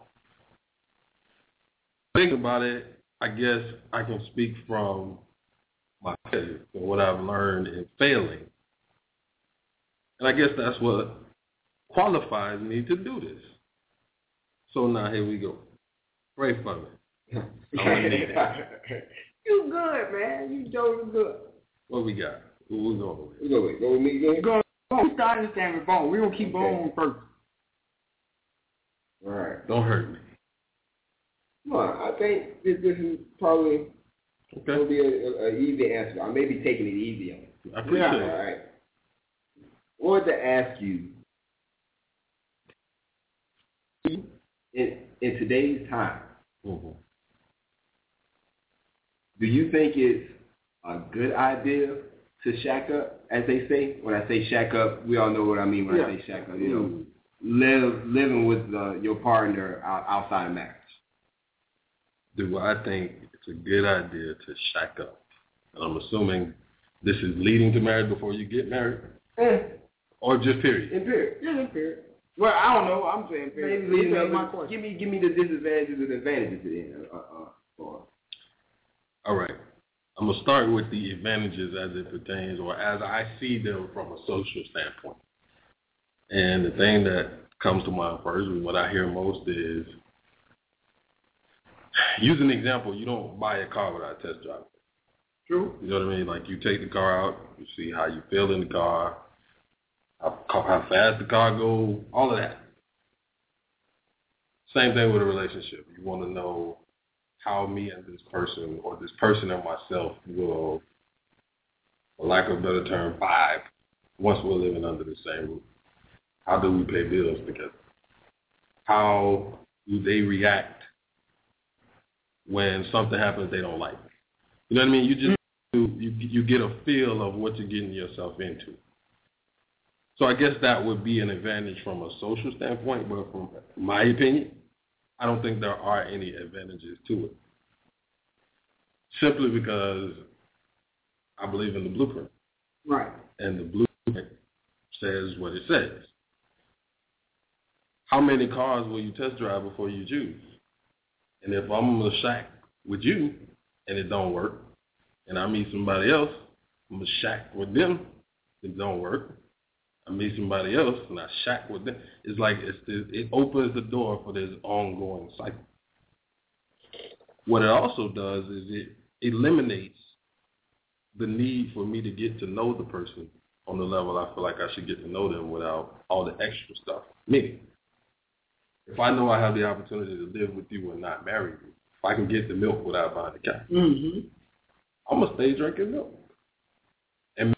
Think about it, I guess I can speak from my failure and what I've learned in failing. And I guess that's what qualifies me to do this. So now here we go. Pray for me. I'm gonna need it. You good, man. You totally good. What we got? What we going with? We go with, go with me again? Go on. We started this thing with Bone. We're going to keep Okay. Bone first. All right. Don't hurt me. Come on, I think this, this is probably Okay. will be an easy answer. I may be taking it easy on you. I appreciate Yeah. it. All right. I wanted to ask you, in, in today's time, Mm-hmm. do you think it's a good idea to shack up, as they say? When I say shack up, we all know what I mean when Yeah. I say shack up. You know, live living with uh, your partner out, outside of marriage. Do I think it's a good idea to shack up? And I'm assuming this is leading to marriage before you get married? Eh, Or just period? in period. Yeah, in period. Well, I don't know. I'm saying period. Maybe, You maybe answer my another- question. give me give me the disadvantages and advantages then. Uh, uh, for All right. I'm going to start with the advantages as it pertains or as I see them from a social standpoint. And the thing that comes to mind first and what I hear most is use an example. You don't buy a car without a test drive. True. You know what I mean? Like you take the car out, you see how you feel in the car, how, how fast the car goes, all of that. Same thing with a relationship. You want to know how me and this person or this person and myself will, for lack of a better term, vibe once we're living under the same roof. How do we pay bills together? How do they react when something happens they don't like? You know what I mean? You just mm-hmm. you you get a feel of what you're getting yourself into. So I guess that would be an advantage from a social standpoint, but from my opinion, I don't think there are any advantages to it. Simply because I believe in the blueprint. Right. And the blueprint says what it says. How many cars will you test drive before you choose? And if I'm going to shack with you and it don't work, and I meet somebody else, I'm going to shack with them, it don't work. I meet somebody else and I shack with them. It's like it's, it opens the door for this ongoing cycle. What it also does is it eliminates the need for me to get to know the person on the level I feel like I should get to know them without all the extra stuff. Meaning, if I know I have the opportunity to live with you and not marry you, if I can get the milk without buying the cow, mm-hmm. I'm going to stay drinking milk. And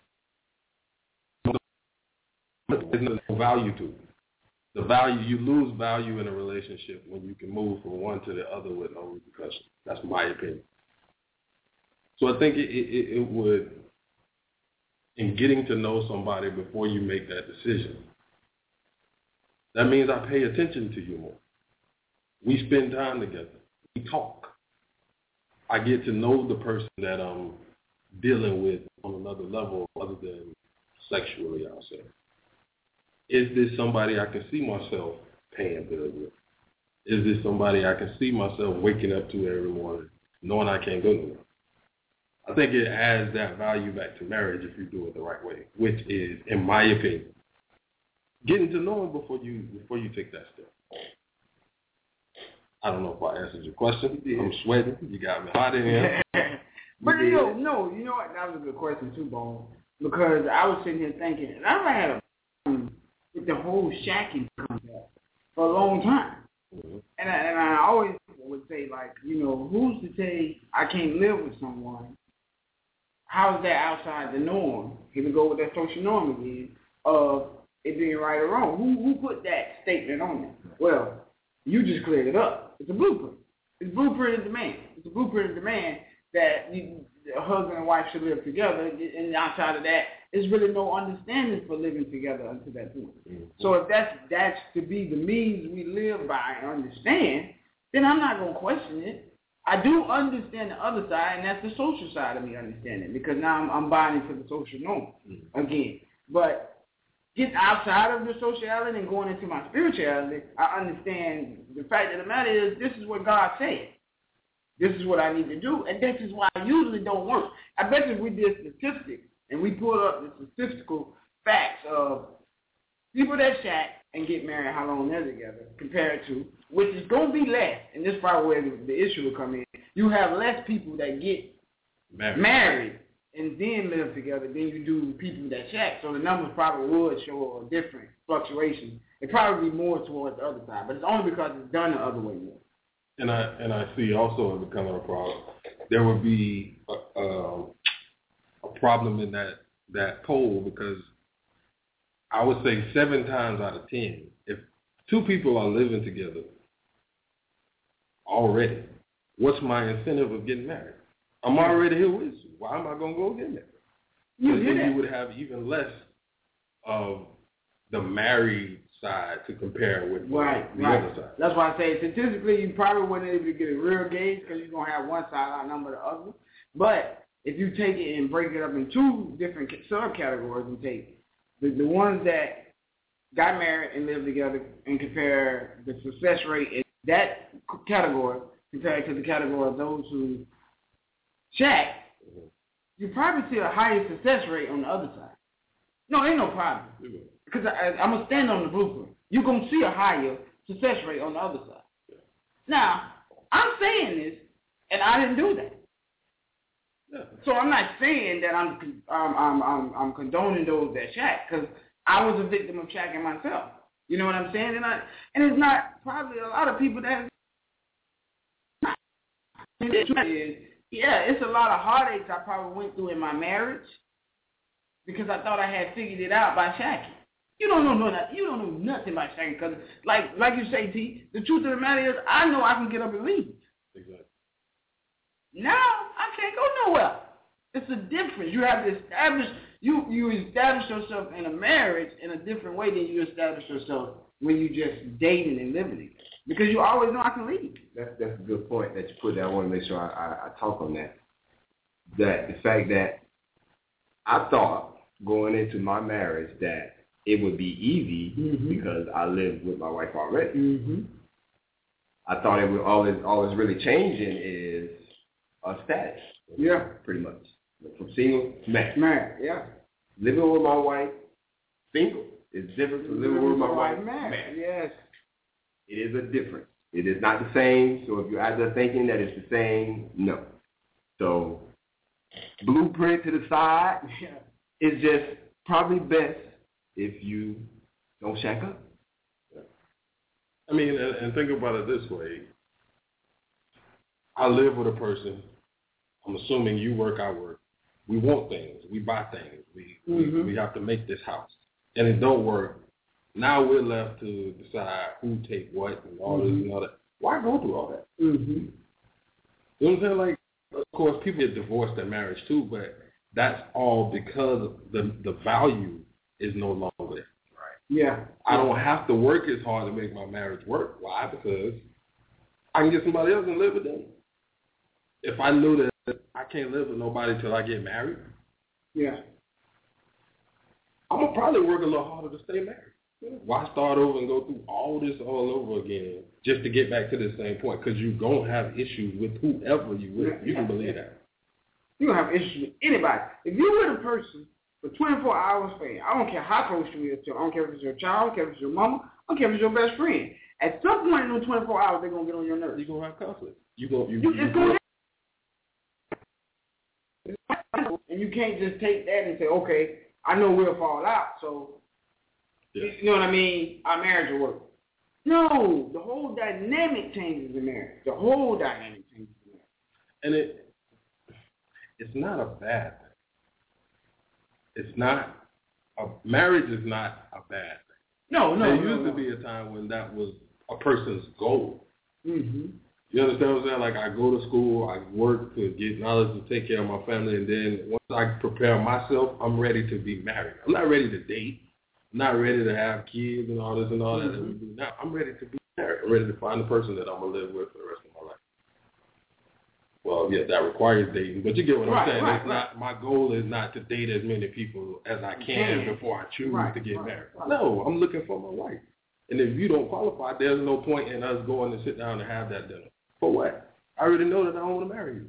there's no value to it. The value, you lose value in a relationship when you can move from one to the other with no repercussion. That's my opinion. So I think it, it, it would, in getting to know somebody before you make that decision, that means I pay attention to you more. We spend time together. We talk. I get to know the person that I'm dealing with on another level other than sexually, I'll say. Is this somebody I can see myself paying bills with? Is this somebody I can see myself waking up to every morning, knowing I can't go nowhere? I think it adds that value back to marriage if you do it the right way, which is, in my opinion, getting to know them before you before you take that step. I don't know if I answered your question. You I'm sweating. You got me hot in here. But you know, no, you know what? That was a good question too, Bone. Because I was sitting here thinking, and I've had a problem with the whole shacking concept for a long time. Mm-hmm. And, I, and I always would say, like, you know, who's to say I can't live with someone? How is that outside the norm? Here we go with that social norm again of it being right or wrong. Who who put that statement on there? Well, you just cleared it up. It's a blueprint. It's a blueprint of demand. It's a blueprint of demand that you, a husband and wife should live together, and outside of that, there's really no understanding for living together until that point. Mm-hmm. So if that's that's to be the means we live by and understand, then I'm not going to question it. I do understand the other side, and that's the social side of me understanding, because now I'm, I'm buying into the social norm mm-hmm. again. But getting outside of the sociality and going into my spirituality, I understand the fact of the matter is this is what God said. This is what I need to do, and this is why I usually don't work. I bet if we did statistics and we pulled up the statistical facts of people that shack and get married, how long they're together, compared to, which is going to be less, and this is probably where the, the issue will come in. You have less people that get married. married and then live together than you do people that shack. So the numbers probably would show a different fluctuation. It'd probably be more towards the other side, but it's only because it's done the other way more. And I and I see also as becoming a problem, there would be a, uh, a problem in that, that poll, because I would say seven times out of ten, if two people are living together already, what's my incentive of getting married? I'm already here with you. Why am I going to go get married? You, then you would have even less of the married side to compare with right, the right. other side. That's why I say statistically you probably wouldn't be able to get a real gauge because you're going to have one side outnumber the other. But if you take it and break it up in two different subcategories and take the, the ones that got married and lived together and compare the success rate in that category compared to the category of those who shack, mm-hmm. you probably see a higher success rate on the other side. No, ain't no problem. Mm-hmm. Because I'm going to stand on the blueprint. You're going to see a higher success rate on the other side. Yeah. Now, I'm saying this, and I didn't do that. Yeah. So I'm not saying that I'm um, I'm, I'm I'm condoning those that shack, because I was a victim of shacking myself. You know what I'm saying? And I and it's not probably a lot of people that. Is, yeah, it's a lot of heartaches I probably went through in my marriage because I thought I had figured it out by shacking. You don't know no, you don't know nothing about shacking, because like like you say, T, the truth of the matter is I know I can get up and leave. Exactly. Now I can't go nowhere. It's a difference. You have to establish you you establish yourself in a marriage in a different way than you establish yourself when you just dating and living together. Because you always know I can leave. That's that's a good point that you put there. I want to make sure I, I, I talk on that. That the fact that I thought going into my marriage that it would be easy mm-hmm. because I lived with my wife already. Mm-hmm. I thought it would always always really changing is a status. Yeah. Pretty much. From single to married. Married, yeah. Living with my wife, single, is different from living, living with my wife, married. married. Yes. It is a difference. It is not the same. So if you're out there thinking that it's the same, no. So blueprint to the side yeah. is just probably best if you don't shack up. I mean, and, and think about it this way. I live with a person. I'm assuming you work, I work. We want things. We buy things. We, mm-hmm. we we have to make this house. And it don't work. Now we're left to decide who take what and all mm-hmm. this and all that. Why go through all that? Mm-hmm. You know what I'm saying? Like, of course, people get divorced in marriage too, but that's all because the the value is no longer there. Right. Yeah. I don't have to work as hard to make my marriage work. Why? Because I can get somebody else and live with them. If I knew that I can't live with nobody till I get married, yeah, I'm gonna probably work a little harder to stay married. Why start over and go through all this all over again just to get back to the same point? Because you're going to have issues with whoever you with. Yeah, you can yeah, believe yeah. that. You're going to have issues with anybody. If you're with a person for twenty-four hours for you, I don't care how close you is to, I don't care if it's your child, I don't care if it's your mama, I don't care if it's your best friend. At some point in those twenty-four hours, they're going to get on your nerves. You're going to have conflict. You're going you, you, you, it's going to and you can't just take that and say, okay, I know we'll fall out, so yeah. you know what I mean, our marriage will work. No, the whole dynamic changes in marriage. The whole dynamic changes in marriage. And it, it's not a bad thing. It's not, a, marriage is not a bad thing. No, no, There no, used no. to be a time when that was a person's goal. Mm-hmm. You understand what I'm saying? Like, I go to school, I work to get knowledge to take care of my family, and then once I prepare myself, I'm ready to be married. I'm not ready to date. I'm not ready to have kids and all this and all mm-hmm. that that we do now. I'm ready to be married. I'm ready to find the person that I'm going to live with for the rest of my life. Well, yeah, that requires dating, but you get what I'm right, saying. Right, it's right. not, my goal is not to date as many people as I can Okay. before I choose right, to get right, married. Right. No, I'm looking for my wife. And if you don't qualify, there's no point in us going to sit down and have that dinner. For what? I already know that I don't want to marry you.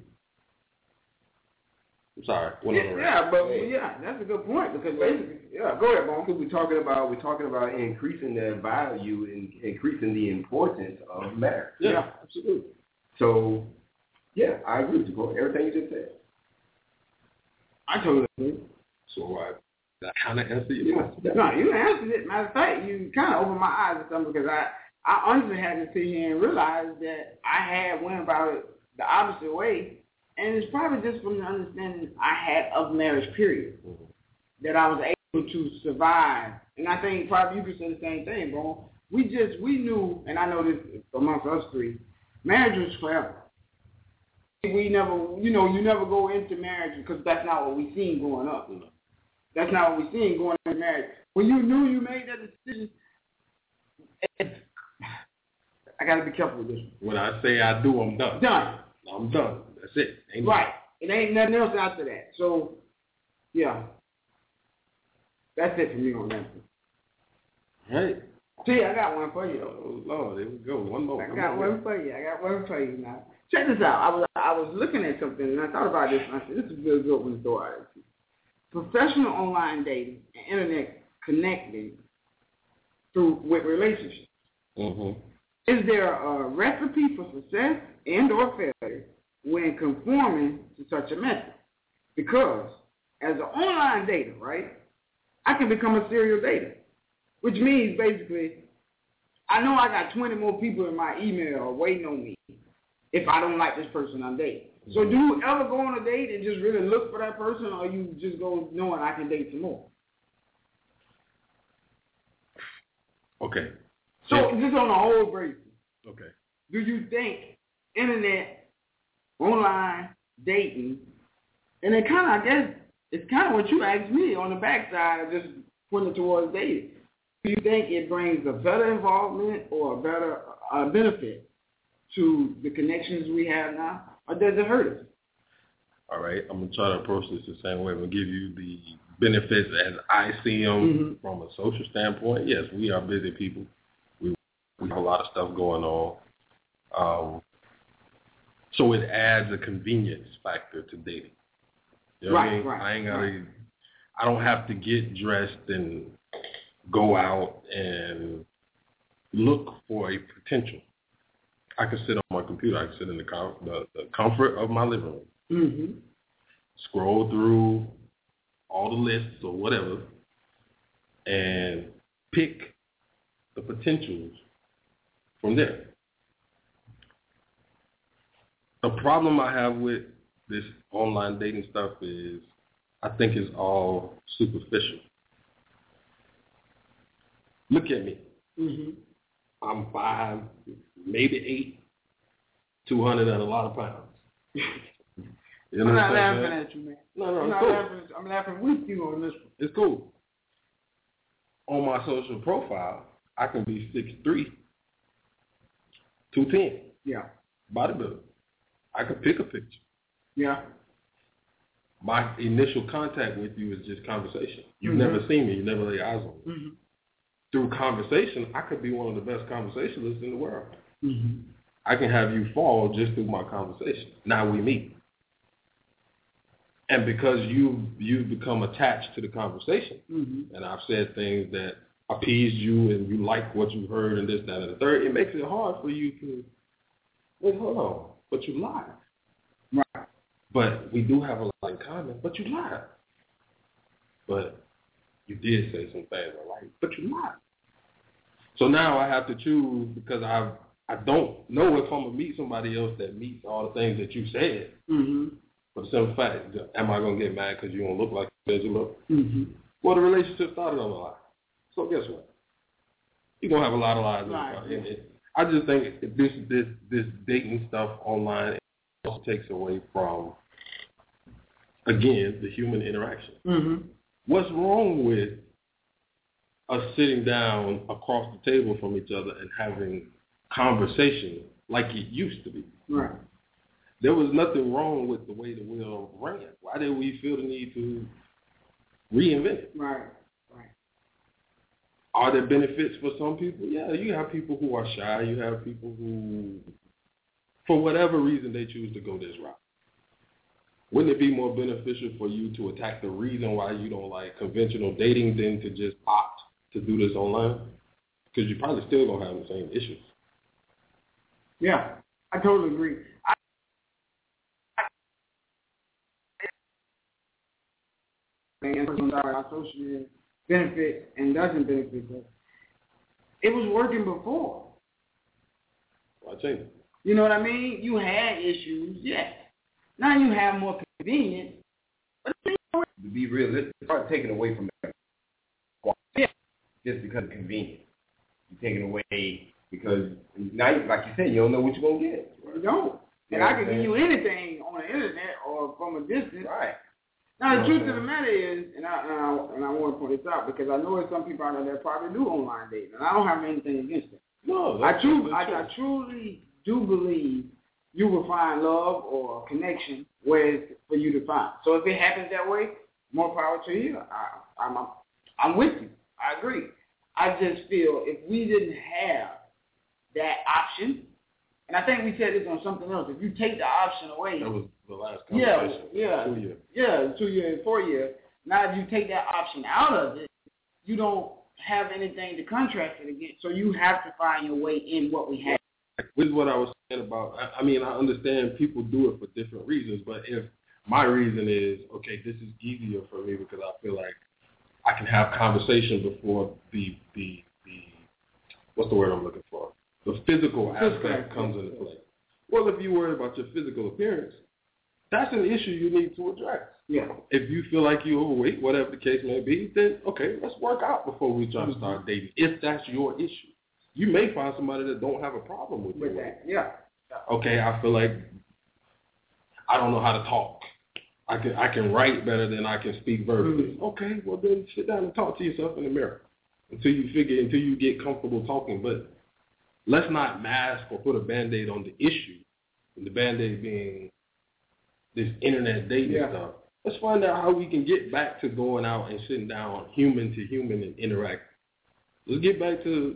I'm sorry. Yeah, yeah, but yeah, that's a good point because basically, yeah, go ahead, Bone. Because we're talking about we're talking about increasing the value and increasing the importance of marriage. Yeah, yeah, absolutely. So, yeah, I agree with you, bro. Everything you just said. I totally agree. So I, that kind of answer your question. No, you answered it. Matter of fact, you kind of opened my eyes to something because I, I honestly had to sit here and realize that I had went about it the opposite way. And it's probably just from the understanding I had of marriage, period, mm-hmm. that I was able to survive. And I think probably you could say the same thing, bro. We just, we knew, and I know this amongst us three, marriage was forever. We never, you know, you never go into marriage because that's not what we seen growing up. You know? That's not what we seen going into marriage. When you knew you made that decision, it, I got to be careful with this one. When I say I do, I'm done. Done. I'm done. That's it. Ain't right. It ain't nothing else after that. So, yeah. That's it for me on that one. Right. See, I got one for you. Oh, Lord, there we go. One more. I Come got on, one man. for you. I got one for you now. Check this out. I was I was looking at something, and I thought about this, and I said, this is a good, good one to throw out. Professional online dating and internet connecting through with relationships. Mm-hmm. is there a recipe for success and or failure when conforming to such a method? Because as an online dater, right, I can become a serial dater, which means basically I know I got twenty more people in my email waiting on me if I don't like this person I'm dating. So do you ever go on a date and just really look for that person, or you just go knowing I can date some more? Okay. So yeah. Just on a whole basis. Okay. Do you think internet, online dating, and it kind of, I guess, it's kind of what you asked me on the backside, just putting it towards dating. Do you think it brings a better involvement or a better uh, benefit to the connections we have now, or does it hurt us? All right, I'm going to try to approach this the same way. I'm going to give you the benefits as I see them mm-hmm. from a social standpoint. Yes, we are busy people. We, we have a lot of stuff going on. Um, so it adds a convenience factor to dating. You know right, what I mean? right. I ain't gotta, right. I don't have to get dressed and go out and look for a potential. I can sit on my computer. I can sit in the, com- the, the comfort of my living room, mm-hmm. scroll through all the lists or whatever, and pick the potentials from there. The problem I have with this online dating stuff is I think it's all superficial. Look at me. Mm-hmm. I'm five, maybe eight, two hundred and a lot of pounds. You know I'm not what laughing saying? at you, man. No, no, I'm it's not cool. laughing. I'm laughing with you on this one. It's cool. On my social profile, I can be six three, two ten. Yeah. Bodybuilder. I can pick a picture. Yeah. My initial contact with you is just conversation. You've mm-hmm. never seen me. You never lay eyes on me. Mm-hmm. Through conversation, I could be one of the best conversationalists in the world. Mm-hmm. I can have you fall just through my conversation. Now we meet. And because you, you've become attached to the conversation, mm-hmm. and I've said things that appeased you and you like what you heard and this, that, and the third, it makes it hard for you to, wait, hold on, but you lied. Right. But we do have a lot in common, but you lied. But you did say some things I like, but you lied. So now I have to choose because I I don't know if I'm going to meet somebody else that meets all the things that you said. Mm-hmm. For the simple fact, am I going to get mad because you don't look like you said you look? Mm-hmm. Well, the relationship started on a lie. So guess what? You're going to have a lot of lies. Right. In it. I just think this, this, this dating stuff online also takes away from, again, the human interaction. Mm-hmm. What's wrong with us sitting down across the table from each other and having conversation like it used to be? Right. There was nothing wrong with the way the wheel ran. Why did we feel the need to reinvent it? Right. Right. Are there benefits for some people? Yeah, you have people who are shy. You have people who, for whatever reason, they choose to go this route. Wouldn't it be more beneficial for you to attack the reason why you don't like conventional dating than to just opt to do this online? Because you're probably still going to have the same issues. Yeah, I totally agree. I, and our social media benefits and doesn't benefit us. It was working before. I think. You know what I mean? You had issues, yes. Now you have more convenience. But to be realistic, start taking away from that. Yeah. Just because of convenience. You're taking away because now, like you said, you don't know what you're going to get. You don't. And I can give you anything on the internet or from a distance. Right. Now, the you truth of the matter is, and I, and I and I want to point this out because I know there's some people out there that probably do online dating, and I don't have anything against it. No, I, true, I, I truly do believe you will find love or connection where it's for you to find. So if it happens that way, more power to you. I, I'm I'm with you. I agree. I just feel if we didn't have that option, and I think we said this on something else, if you take the option away. That was the last conversation. Yeah, yeah. Two years. Yeah, two years, four years. Now if you take that option out of it, you don't have anything to contract it against. So you have to find your way in what we have. This is what I was saying about, I, I mean, I understand people do it for different reasons, but if my reason is, okay, this is easier for me because I feel like I can have conversation before the, the, the what's the word I'm looking for? The physical aspect comes into play. Well, if you worry about your physical appearance, that's an issue you need to address. Yeah. If you feel like you're overweight, whatever the case may be, then, okay, let's work out before we try to start dating, if that's your issue. You may find somebody that don't have a problem with, with that. Yeah. yeah. Okay, I feel like I don't know how to talk. I can I can write better than I can speak verbally. Mm-hmm. Okay, well then sit down and talk to yourself in the mirror until you figure, until you get comfortable talking. But let's not mask or put a Band-Aid on the issue, and the Band-Aid being this internet dating yeah. stuff. Let's find out how we can get back to going out and sitting down human to human and interacting. Let's get back to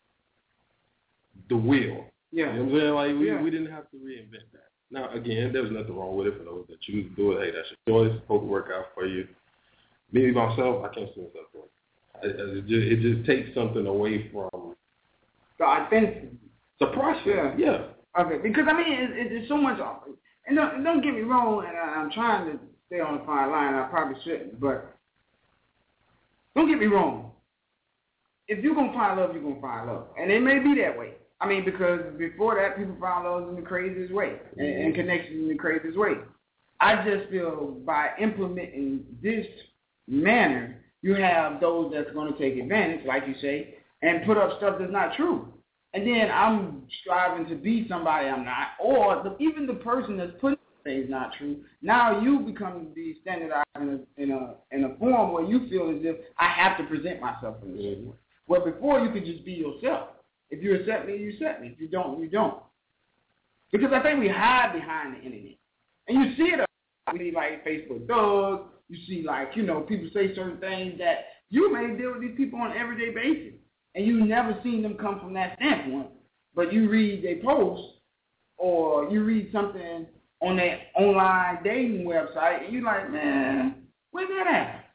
the wheel. Yeah. You know what I'm saying? Like, we, yeah. we didn't have to reinvent that. Now, again, there was nothing wrong with it for those that choose to do it. Hey, that's your choice. Hope it work out for you. Me, myself, I can't see myself doing it. It just, it just takes something away from the authenticity. The process. Yeah. Yeah. Okay, because, I mean, it, it's so much. And don't, don't get me wrong, and I'm trying to stay on the fine line. I probably shouldn't, but don't get me wrong. If you're going to find love, you're going to find love. And it may be that way. I mean, because before that, people found love in the craziest way and, and connections in the craziest way. I just feel by implementing this manner, you have those that's going to take advantage, like you say, and put up stuff that's not true. And then I'm striving to be somebody I'm not, or the, even the person that's putting things not true. Now you become to be standardized in a, in a in a form where you feel as if I have to present myself in a certain way. Where before you could just be yourself. If you accept me, you accept me. If you don't, you don't. Because I think we hide behind the internet. And you see it like Facebook does. You see, like, you know, people say certain things that you may deal with these people on an everyday basis. And you never seen them come from that standpoint. But you read their posts or you read something on their online dating website, and you're like, man, where's that at?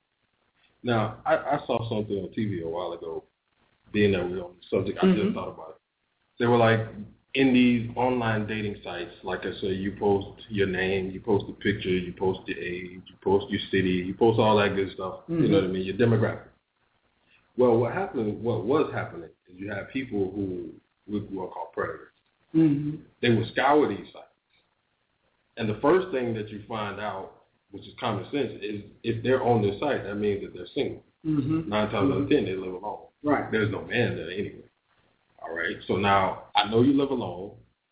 Now, I, I saw something on T V a while ago. Being that we're on the subject, I mm-hmm. just thought about it. They were like, in these online dating sites, like I said, you post your name, you post a picture, you post your age, you post your city, you post all that good stuff. Mm-hmm. You know what I mean? Your demographic. Well, what happened, what was happening is you have people who we will call predators. Mm-hmm. They would scour these sites. And the first thing that you find out, which is common sense, is if they're on this site, that means that they're single. Mm-hmm. Nine times mm-hmm. out of ten, they live alone. Right. There's no man there anyway. All right. So now I know you live alone.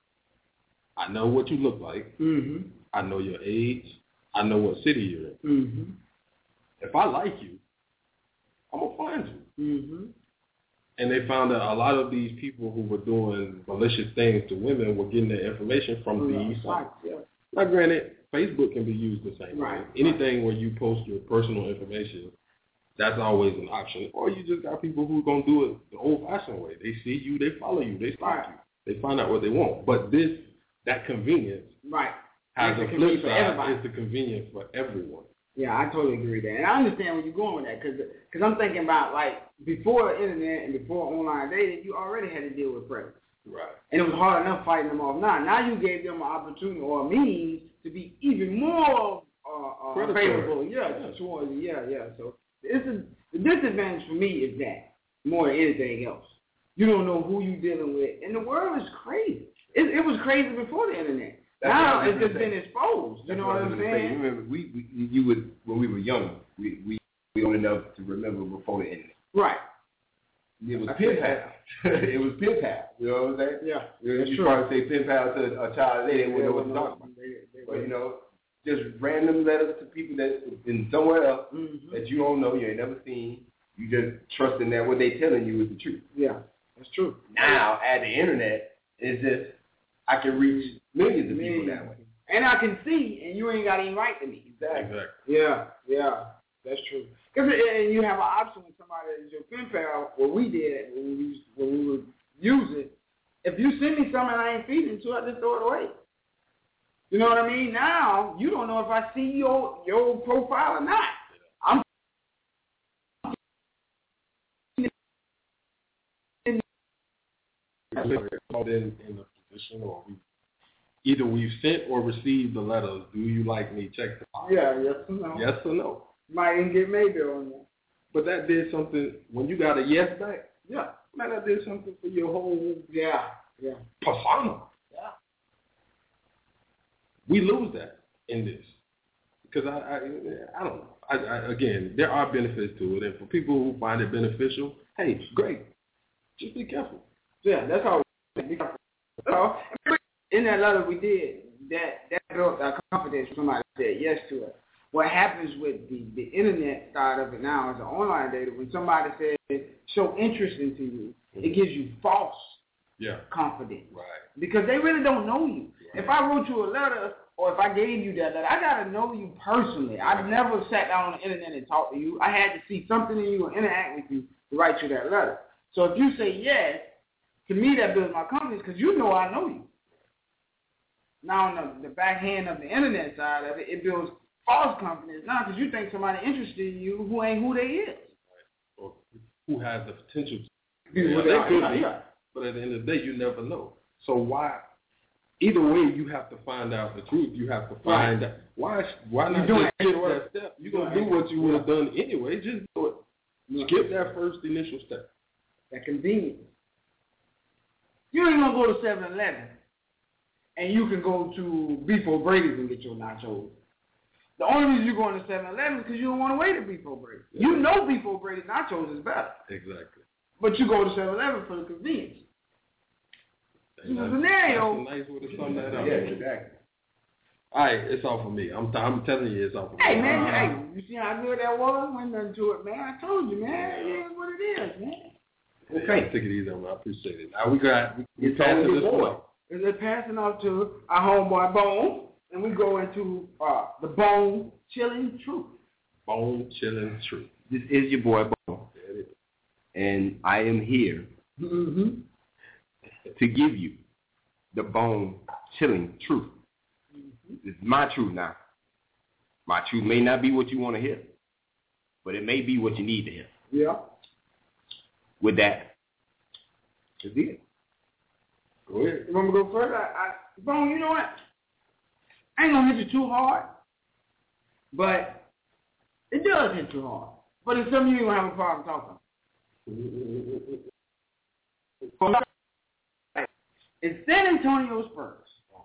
I know what you look like. Mm-hmm. I know your age. I know what city you're in. Mm-hmm. If I like you, I'm gonna find you. Mm-hmm. And they found that a lot of these people who were doing malicious things to women were getting their information from mm-hmm. these sites. Yeah. Now, granted, Facebook can be used the same right. way. Anything right. where you post your personal information, that's always an option. Or you just got people who are going to do it the old-fashioned way. They see you, they follow you, they stalk right. you. They find out what they want. But this, that convenience right. has a flip side. It's the convenience for everyone. Yeah, I totally agree with that. And I understand where you're going with that because cause I'm thinking about, like, before the internet and before online dating, you already had to deal with predators. Right. And it was hard enough fighting them off. Now, now you gave them an opportunity or a means to be even more uh, uh, favorable. Yeah, yeah. towards it. Yeah, yeah. So it's a, the disadvantage for me is that more than anything else. You don't know who you're dealing with. And the world is crazy. It, it was crazy before the internet. That's now it's just been exposed. You That's know what, what I'm saying? You remember, we, we, you would, when we were young, we, we, we old enough to remember before the internet. Right. It was pen pal. It was pen pal. You know what I'm saying? Yeah. If you probably say pen pal to a child today, they wouldn't know what to talk about. But, you know, just random letters to people that in somewhere else mm-hmm. that you don't know, you ain't never seen. You just trusting that what they telling you is the truth. Yeah, that's true. Now, at the internet, it's just, I can reach millions of people that way. And I can see, and you ain't got any right to me. Exactly. exactly. Yeah, yeah, that's true. Because and you have an option with somebody that's your pen pal, what we did when we, when we would use it. If you send me something I ain't feeding to, I just throw it away. You know what I mean? Now, you don't know if I see your your profile or not. I'm in, in the position, or we, either we've sent or received the letters. Do you like me? Check the box. Yeah, yes or no. Yes or no. Might even get maybe on there. But that did something, when you got a yes back, Yeah. man, that did something for your whole Yeah. Yeah. persona. Yeah. We lose that in this. Because I, I, I don't know. I, I, again, there are benefits to it. And for people who find it beneficial, hey, great. Just be careful. Yeah, that's all. So, in that letter we did, that that built our confidence. Somebody said yes to it. What happens with the, the internet side of it now is the online data. When somebody says show interest into you, it gives you false yeah. confidence. Right. Because they really don't know you. Right. If I wrote you a letter or if I gave you that letter, I got to know you personally. Right. I've never sat down on the internet and talked to you. I had to see something in you and interact with you to write you that letter. So if you say yes, to me that builds my confidence because you know I know you. Now on the, the backhand of the internet side of it, it builds false confidence now because you think somebody interested in you who ain't who they is. Or who has the potential to. Yeah, Yeah, they could be. yeah. But at the end of the day, you never know. So why? Either way, you have to find out the truth. You have to find right. out why. Why not doing just skip that step? You're gonna do what you would have done anyway. Just do it. Yeah. Skip that first initial step. That convenience. You ain't gonna go to seven eleven and you can go to Beef O'Brady's and get your nachos. The only reason you're going to seven eleven is because you don't want to wait at Beef O'Brady's. Yeah. You know Beef O'Brady's nachos is better. Exactly. But you go to seven eleven for the convenience. It's a scenario. That's a nice way to sum that up. Yeah, exactly. All right, it's all for me. I'm, t- I'm telling you, it's all for hey, me. Hey, man, uh-huh. hey, you see how good that was? Went nothing to it, man. I told you, man. It is what it is, man. Okay. Hey, take it easy, man. I appreciate it. Now we got, we, we it's passing this boy. point. They're passing off to our homeboy Bone, and we go into uh, the Bone Chilling Truth. Bone Chilling Truth. This is your boy Bone, and I am here mm-hmm. to give you the Bone Chilling Truth. Mm-hmm. This is my truth now. My truth may not be what you want to hear, but it may be what you need to hear. Yeah. With that, that's it. Go ahead. You want me to go further? I, I, Bone, you know what? I ain't going to hit you too hard, but it does hit too hard. But it's something you ain't going to have a problem talking. It's San Antonio Spurs.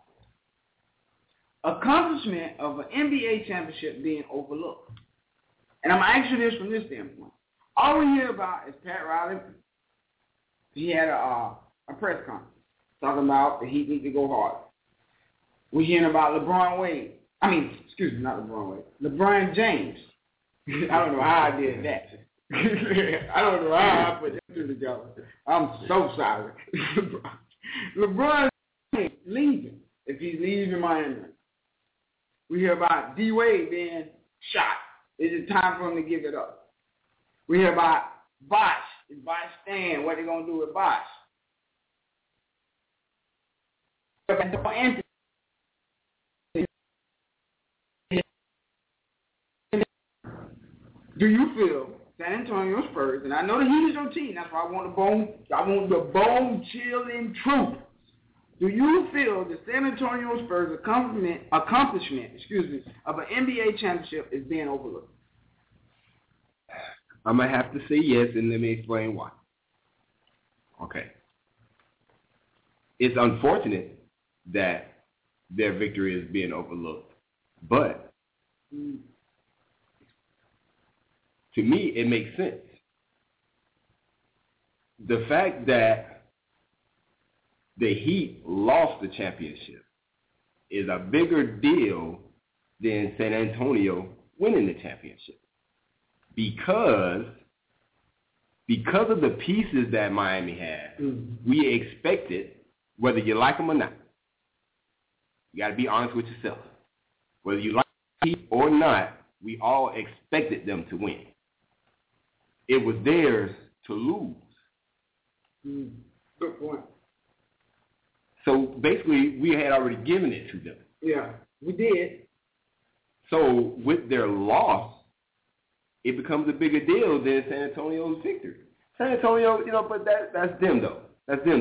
Accomplishment of an N B A championship being overlooked. And I'm going to ask you this from this standpoint. All we hear about is Pat Riley. He had a, uh, a press conference talking about the Heat need to go hard. We're hearing about LeBron Wade. I mean, excuse me, not LeBron Wade. LeBron James. I don't know how I did that. I don't know how I put them two together. I'm so sorry. LeBron James leaving if he's leaving Miami. We hear about D Wade being shot. Is it time for him to give it up? We hear about Bosh. Is Bosh staying? What are they going to do with Bosh? Anthony. Do you feel San Antonio Spurs, and I know the Heat is your team, that's why I want the bone, I want the bone chilling truth. Do you feel the San Antonio Spurs accomplishment, accomplishment, excuse me, of an N B A championship is being overlooked? I'm going to have to say yes, and let me explain why. Okay. It's unfortunate that their victory is being overlooked, but mm. to me, it makes sense. The fact that the Heat lost the championship is a bigger deal than San Antonio winning the championship. Because, because of the pieces that Miami has, mm-hmm. we expected, whether you like them or not, you got to be honest with yourself. Whether you like the Heat or not, we all expected them to win. It was theirs to lose. Mm, good point. So basically, we had already given it to them. Yeah, we did. So with their loss, it becomes a bigger deal than San Antonio's victory. San Antonio, you know, but that that's them though. That's them though.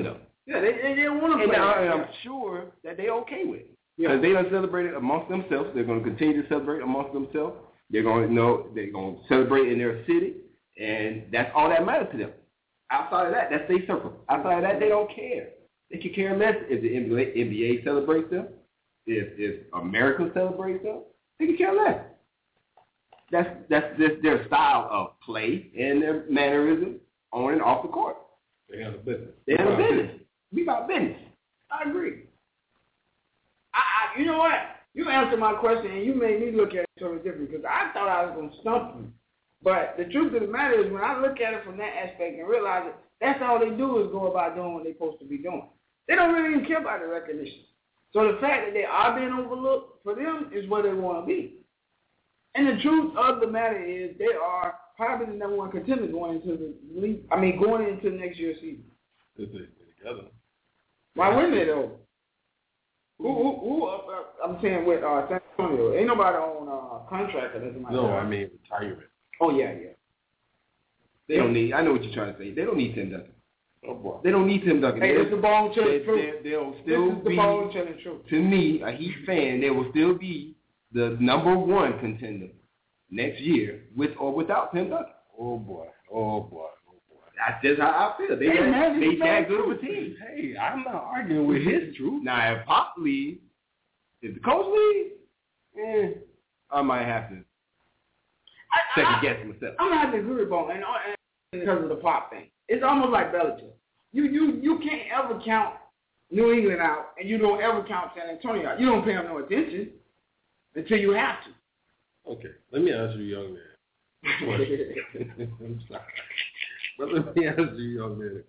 Yeah, they they, they want to And, play. I, that. and I'm sure that they're okay with it. Yeah. Because they done celebrated amongst themselves. They're going to continue to celebrate amongst themselves. They're going to know they're going to celebrate in their city, and that's all that matters to them. Outside of that, that's their circle. Outside of that, they don't care. They can care less if the N B A celebrates them, if if America celebrates them. They can care less. That's that's just their style of play and their mannerism on and off the court. They handle business. They handle business. We about business. I agree. I, I, you know what? You answered my question and you made me look at it totally different because I thought I was going to stump you. But the truth of the matter is when I look at it from that aspect and realize that that's all they do is go about doing what they're supposed to be doing. They don't really even care about the recognition. So the fact that they are being overlooked, for them, is where they want to be. And the truth of the matter is they are probably the number one contender going into the league. I mean, going into next year's season. They're together. Why wouldn't they, though? Who, who, who uh, I'm saying with uh, San Antonio. Ain't nobody on uh, contract or nothing like no, that. No, I mean retirement. Oh, yeah, yeah. They don't need, I know what you're trying to say. They don't need Tim Duncan. Oh, boy. They don't need Tim Duncan. Hey, They'll, it's the bone chilling they, truth. they, they'll still this is the be, bone chilling truth. to me, a Heat fan, they will still be the number one contender next year with or without Tim Duncan. Oh, boy. Oh, boy. That's just how I feel. They, Hey, man, they it's that good true. of a team. Hey, I'm not arguing with his truth. Now, if Pop leaves, if the coach leaves, eh, I might have to I, second I, guess myself. I'm going to have to agree with Bone, and, and because of the Pop thing. It's almost like Belichick. You, you, you can't ever count New England out, and you don't ever count San Antonio out. You don't pay them no attention until you have to. Okay, let me answer you, young man. Question. I'm sorry. But let me answer you, young man.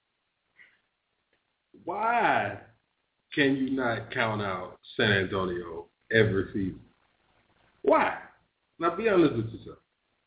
Why can you not count out San Antonio every season? Why? Now be honest with yourself.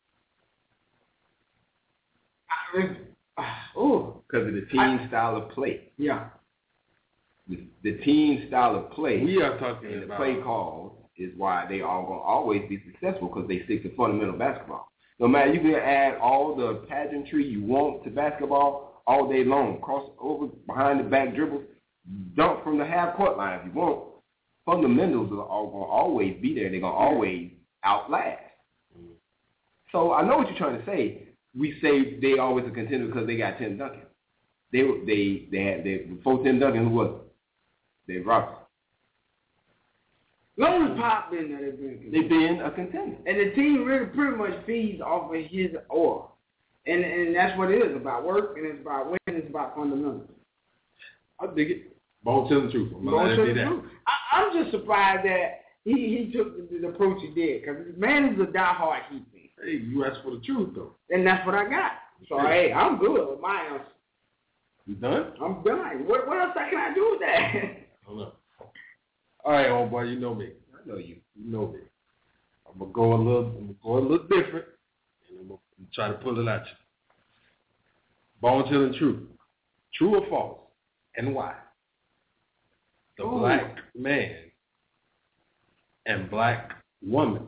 Oh, Because of the team I, style of play. Yeah. The, the team style of play. We are talking and about the play calls is why they are going to always be successful because they stick to fundamental basketball. No matter, you can add all the pageantry you want to basketball all day long. Cross over, behind the back dribbles, dunk from the half court line if you want. Fundamentals are all going to always be there. They're going to always outlast. Mm-hmm. So I know what you're trying to say. We say they always a contender because they got Tim Duncan. They they they had they before Tim Duncan, who was it? Dave Robinson. Long as Pop been there, they've been a contender. They've been a contender. And the team really pretty much feeds off of his aura. And and that's what it is about work, and it's about winning, it's about fundamentals. I dig it. Bone telling the truth. I'm Bone telling telling the truth. I, I'm just surprised that he, he took the, the approach he did, because man is a diehard Heat fan. Hey, you asked for the truth, though. And that's what I got. So, hey, hey I'm good with my answer. You done? I'm done. What, what else can I do with that? I don't know. All right, old boy, you know me. I know you. You know me. I'm gonna go a little. I'm gonna go a little different, and I'm gonna try to pull it at you. Bone telling truth. True or false, and why? The Ooh. Black man and black woman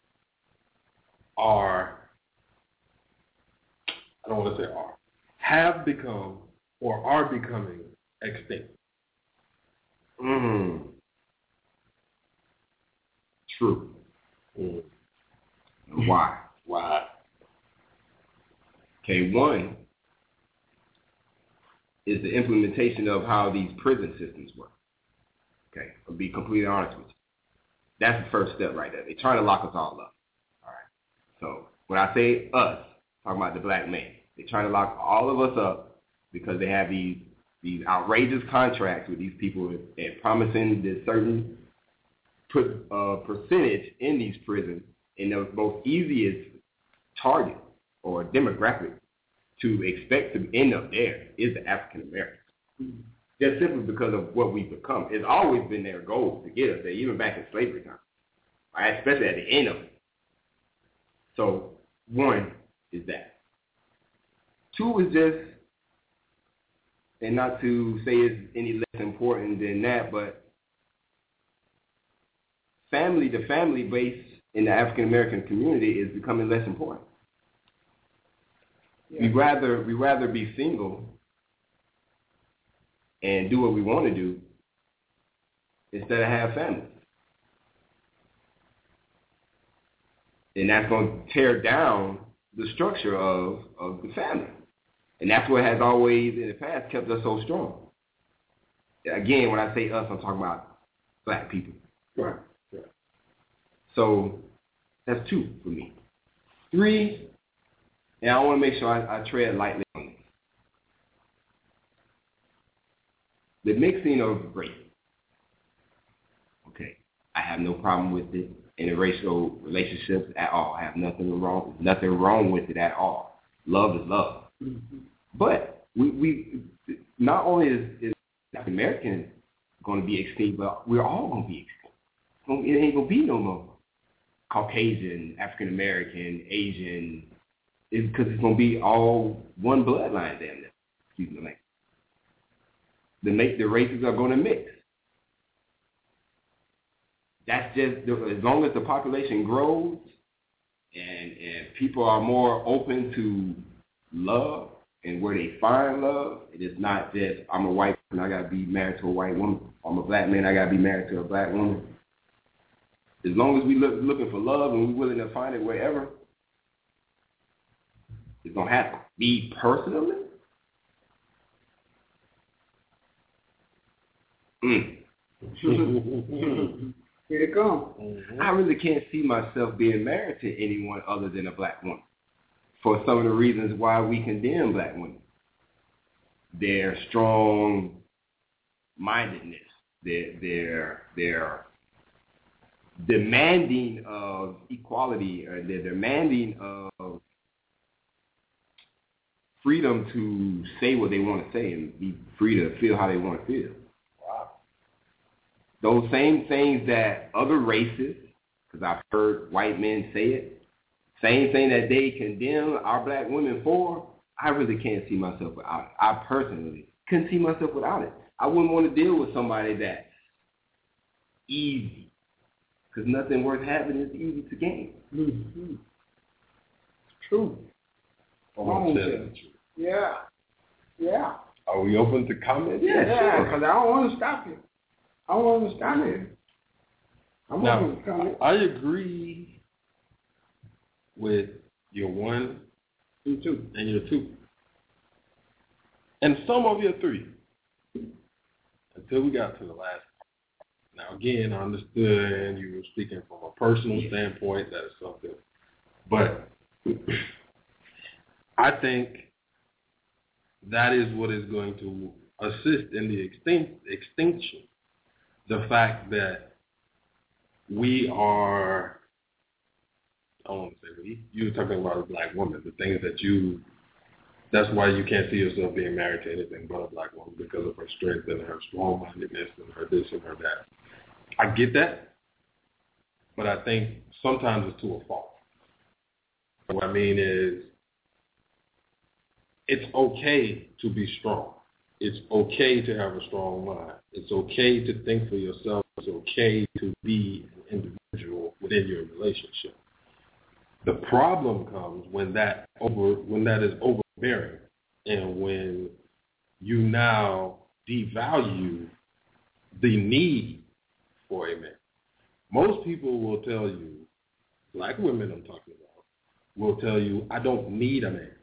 are, I don't want to say are, have become or are becoming extinct. Mm. True. Mm. Why? Why? Okay, one is the implementation of how these prison systems work. Okay, I'll be completely honest with you. That's the first step right there. They're trying to lock us all up. All right. So when I say us, I'm talking about the black man. They're trying to lock all of us up because they have these these outrageous contracts with these people and, and promising this certain put, uh, percentage in these prisons, and the most easiest target or demographic to expect to end up there is the African Americans. Mm-hmm. Just simply because of what we've become. It's always been their goal to get us there, even back in slavery time, right? Especially at the end of it. So one is that. Two is just, and not to say it's any less important than that, but family, the family base in the African American community is becoming less important. Yeah. We rather we rather be single and do what we want to do instead of have families. And that's going to tear down the structure of, of the family. And that's what has always, in the past, kept us so strong. Again, when I say us, I'm talking about black people. Right. Right. So that's two for me. Three, and I want to make sure I, I tread lightly on this. The mixing of race. Okay, I have no problem with it. Interracial relationships at all. I have nothing wrong, nothing wrong with it at all. Love is love. Mm-hmm. But we, we not only is, is African Americans going to be extinct, but we're all going to be extinct. It ain't going to be no more Caucasian, African American, Asian, because it's going to be all one bloodline damn near. Excuse me, like the make the races are going to mix. That's just, as long as the population grows and, and people are more open to love and where they find love, it is not just, I'm a white person, I got to be married to a white woman. I'm a black man, I got to be married to a black woman. As long as we look looking for love and we're willing to find it wherever, it's going to happen. Me personally, mm. Here it comes. Mm-hmm. I really can't see myself being married to anyone other than a black woman for some of the reasons why we condemn black women. Their strong mindedness, their their their demanding of equality, or their demanding of freedom to say what they want to say and be free to feel how they want to feel. Those same things that other races, because I've heard white men say it, same thing that they condemn our black women for, I really can't see myself without it. I personally couldn't see myself without it. I wouldn't want to deal with somebody that's easy, because nothing worth having is easy to gain. Mm-hmm. It's true. Almost said it. Yeah. Yeah. Are we open to comment? Yeah, because I don't want to stop you. I don't want to stop it. I'm now, going to comment. I agree with your one, You two, and your two, and some of your three, until we got to the last part. Now, again, I understood you were speaking from a personal standpoint. That is something, but I think that is what is going to assist in the extinct, extinction. The fact that we are, I don't want to say we, you were talking about a black woman, the things that you, that's why you can't see yourself being married to anything but a black woman, because of her strength and her strong-mindedness and her this and her that. I get that, but I think sometimes it's to a fault. What I mean is, it's okay to be strong. It's okay to have a strong mind. It's okay to think for yourself. It's okay to be an individual within your relationship. The problem comes when that over when that is overbearing, and when you now devalue the need for a man. Most people will tell you, black women I'm talking about, will tell you, I don't need a man.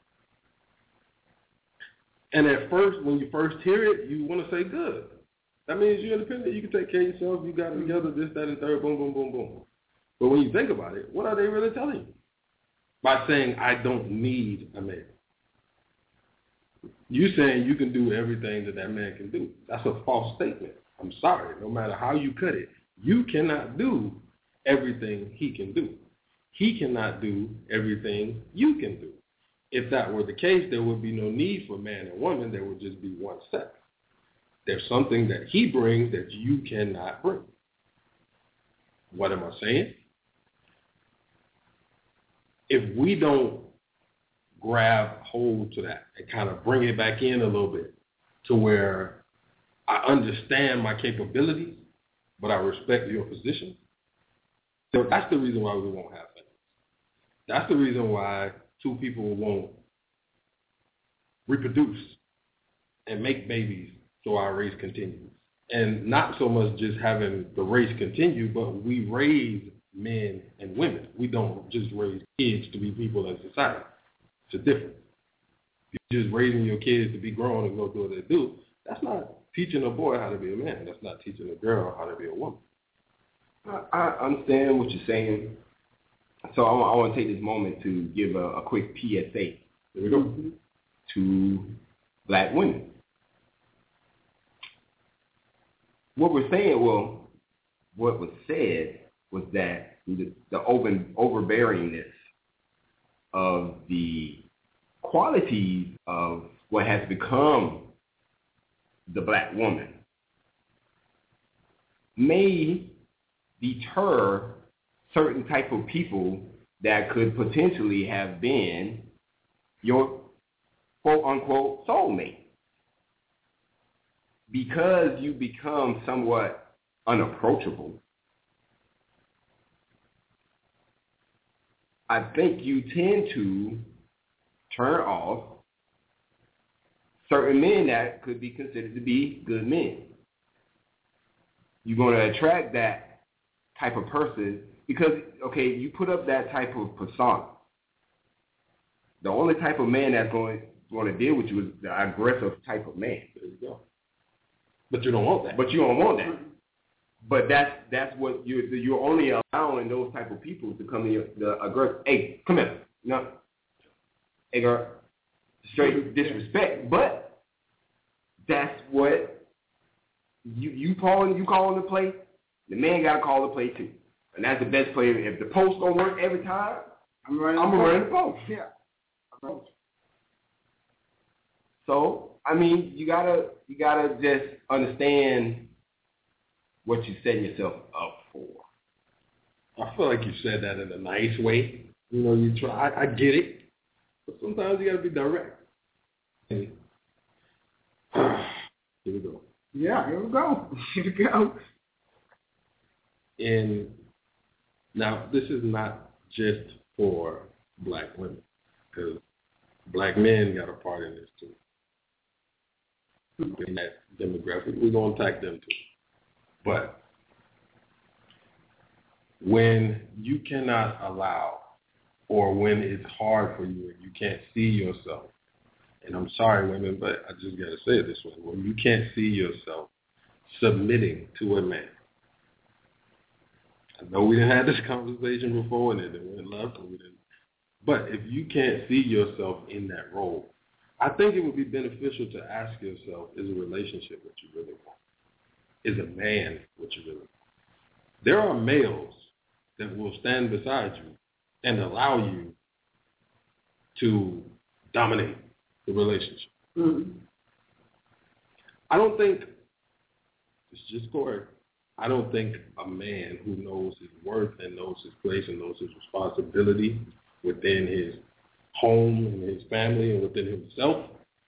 And at first, when you first hear it, you want to say, good. That means you're independent. You can take care of yourself. You got it together, this, that, and third, boom, boom, boom, boom. But when you think about it, what are they really telling you? By saying, I don't need a man. You saying you can do everything that that man can do. That's a false statement. I'm sorry. No matter how you cut it, you cannot do everything he can do. He cannot do everything you can do. If that were the case, there would be no need for man and woman. There would just be one sex. There's something that he brings that you cannot bring. What am I saying? If we don't grab hold to that and kind of bring it back in a little bit to where I understand my capabilities, but I respect your position, so that's the reason why we won't have families. That's the reason why two people won't reproduce and make babies so our race continues. And not so much just having the race continue, but we raise men and women. We don't just raise kids to be people in society. It's a difference. If you're just raising your kids to be grown and go do what they do, that's not teaching a boy how to be a man. That's not teaching a girl how to be a woman. I, I understand what you're saying. So I, I want to take this moment to give a, a quick P S A. There we go. Mm-hmm. To black women. What we're saying, well, what was said was that the, the over, overbearingness of the qualities of what has become the black woman may deter certain type of people that could potentially have been your quote-unquote soulmate. Because you become somewhat unapproachable, I think you tend to turn off certain men that could be considered to be good men. You're going to attract that type of person because, okay, you put up that type of persona. The only type of man that's going, going to deal with you is the aggressive type of man. There you go. But you don't want that. But you don't want that. But that's that's what you're you're only allowing those type of people to come in your, the aggressive. Hey, come here. No. Hey, girl. Straight disrespect. But that's what you you calling you calling the play. The man got to call the play too, and that's the best play. If the post don't work every time, I'm running. I'm gonna run the post. Yeah. So I mean, you gotta you gotta just understand what you're setting yourself up for. I feel like you said that in a nice way. You know, you try. I, I get it, but sometimes you gotta be direct. Here we go. Yeah, here we go. Here we go. And now this is not just for black women, because black men got a part in this too. In that demographic, we're going to attack them too. But when you cannot allow, or when it's hard for you and you can't see yourself, and I'm sorry, women, but I just got to say it this way, when you can't see yourself submitting to a man. I know we didn't have this conversation before, and it went left, and we didn't. But if you can't see yourself in that role, I think it would be beneficial to ask yourself, is a relationship what you really want? Is a man what you really want? There are males that will stand beside you and allow you to dominate the relationship. Mm-hmm. I don't think, it's just Corey, I don't think a man who knows his worth and knows his place and knows his responsibility within his home and his family and within himself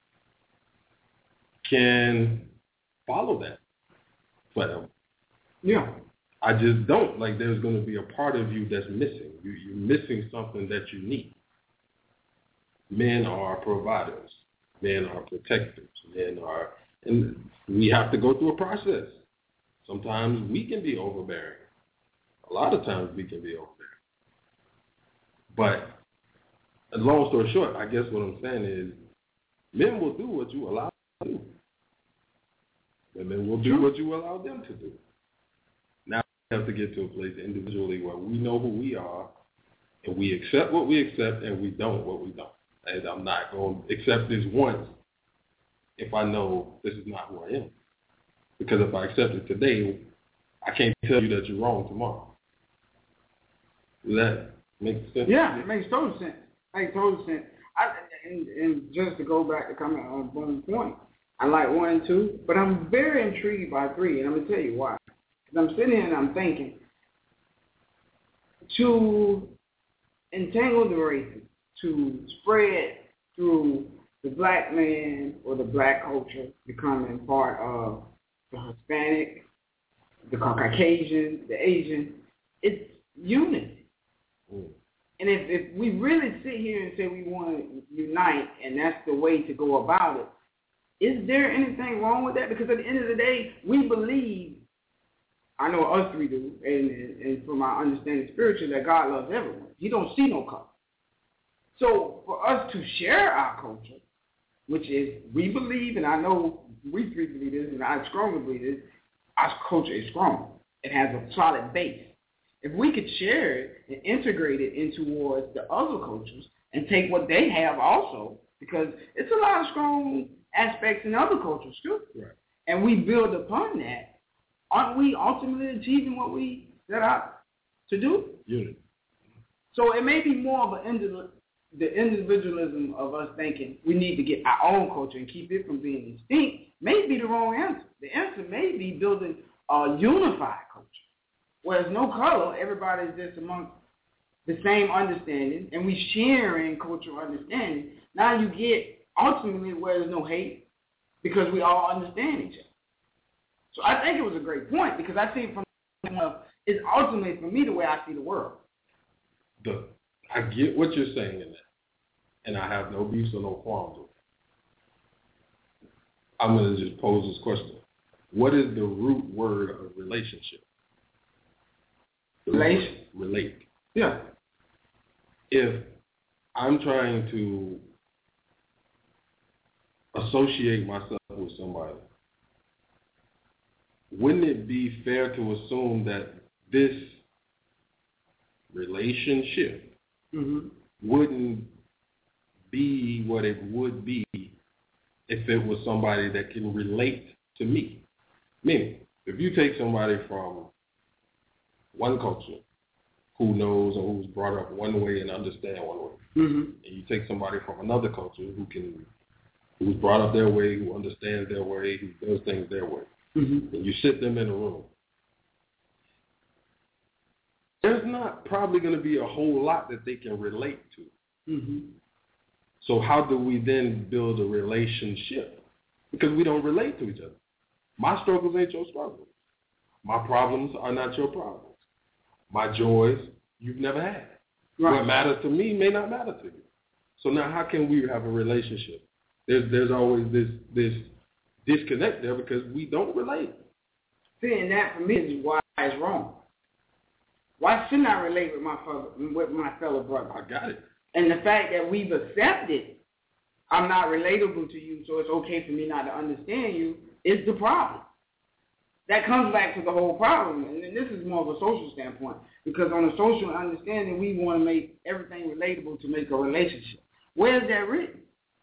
can follow that forever. Yeah. I just don't. Like, there's going to be a part of you that's missing. You, you're missing something that you need. Men are providers. Men are protectors. Men are, and we have to go through a process. Sometimes we can be overbearing. A lot of times we can be overbearing. But long story short, I guess what I'm saying is men will do what you allow them to do. Women will do what you allow them to do. Now we have to get to a place individually where we know who we are and we accept what we accept and we don't what we don't. And I'm not going to accept this once if I know this is not who I am. Because if I accept it today, I can't tell you that you're wrong tomorrow. Does that make sense? Yeah, it makes total sense. It makes total sense. I, and, and just to go back to comment on one point, I like one and two, but I'm very intrigued by three, and I'm going to tell you why. Because I'm sitting here and I'm thinking, to entangle the races, to spread through the black man or the black culture becoming part of the Hispanic, the Caucasian, the Asian, it's unity. Mm. And if, if we really sit here and say we want to unite and that's the way to go about it, is there anything wrong with that? Because at the end of the day, we believe, I know us three do, and, and, and from my understanding spiritually, that God loves everyone. He don't see no color. So for us to share our culture, which is we believe, and I know we three believe this, and I strongly believe this, our culture is strong. It has a solid base. If we could share it and integrate it into towards the other cultures and take what they have also, because it's a lot of strong aspects in other cultures too. Right. And we build upon that, aren't we ultimately achieving what we set out to do? Unity. So it may be more of an individual, the individualism of us thinking we need to get our own culture and keep it from being extinct may be the wrong answer. The answer may be building a unified culture, where there's no color, everybody's just amongst the same understanding, and we sharing cultural understanding. Now you get ultimately where there's no hate because we all understand each other. So I think it was a great point because I see it from uh, it's ultimately for me the way I see the world. The, I get what you're saying in that, and I have no beefs or no qualms with it. I'm going to just pose this question. What is the root word of relationship? Relation? Relate. Yeah. If I'm trying to associate myself with somebody, wouldn't it be fair to assume that this relationship mm-hmm. wouldn't be what it would be if it was somebody that can relate to me? Meaning, if you take somebody from one culture who knows or who's brought up one way and understand one way, mm-hmm. and you take somebody from another culture who can, who's brought up their way, who understands their way, who does things their way, mm-hmm. and you sit them in a room, there's not probably going to be a whole lot that they can relate to. Mm-hmm. So how do we then build a relationship? Because we don't relate to each other. My struggles ain't your struggles. My problems are not your problems. My joys you've never had. Right. What matters to me may not matter to you. So now how can we have a relationship? There's there's always this this disconnect there because we don't relate. See, and that for me is why it's wrong. Why shouldn't I relate with my fellow, with my fellow brother? I got it. And the fact that we've accepted I'm not relatable to you, so it's okay for me not to understand you, is the problem. That comes back to the whole problem, and this is more of a social standpoint, because on a social understanding, we want to make everything relatable to make a relationship. Where is that written?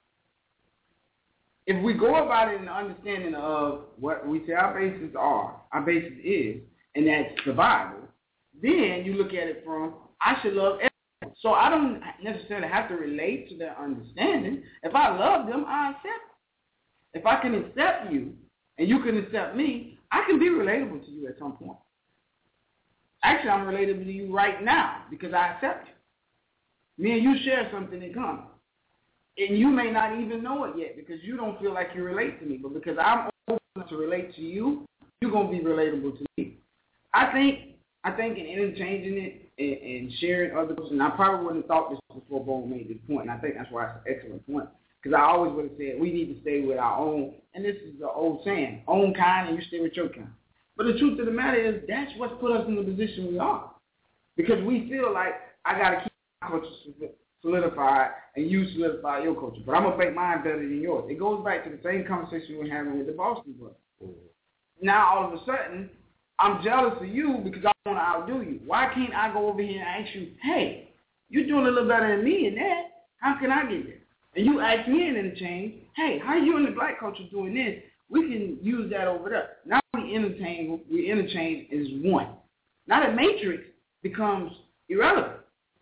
If we go about it in the understanding of what we say our basis are, our basis is, and that's survival, then you look at it from, I should love everyone. So I don't necessarily have to relate to their understanding. If I love them, I accept them. If I can accept you, and you can accept me, I can be relatable to you at some point. Actually, I'm relatable to you right now because I accept you. Me and you share something in common. And you may not even know it yet because you don't feel like you relate to me. But because I'm open to relate to you, you're going to be relatable to me. I think I think in interchanging it and, and sharing other people, and I probably wouldn't have thought this before Bone made this point, and I think that's why it's an excellent point. Because I always would have said we need to stay with our own, and this is the old saying, own kind and you stay with your kind. But the truth of the matter is that's what's put us in the position we are. Because we feel like I got to keep my culture solidified and you solidify your culture. But I'm going to make mine better than yours. It goes back to the same conversation we were having with the Boston brothers. Mm-hmm. Now, all of a sudden, I'm jealous of you because I want to outdo you. Why can't I go over here and ask you, hey, you're doing a little better than me in that. How can I get there? And you ask me in interchange, hey, how you in the black culture doing this? We can use that over there. Now we interchange, we interchange is one. Now the matrix becomes irrelevant.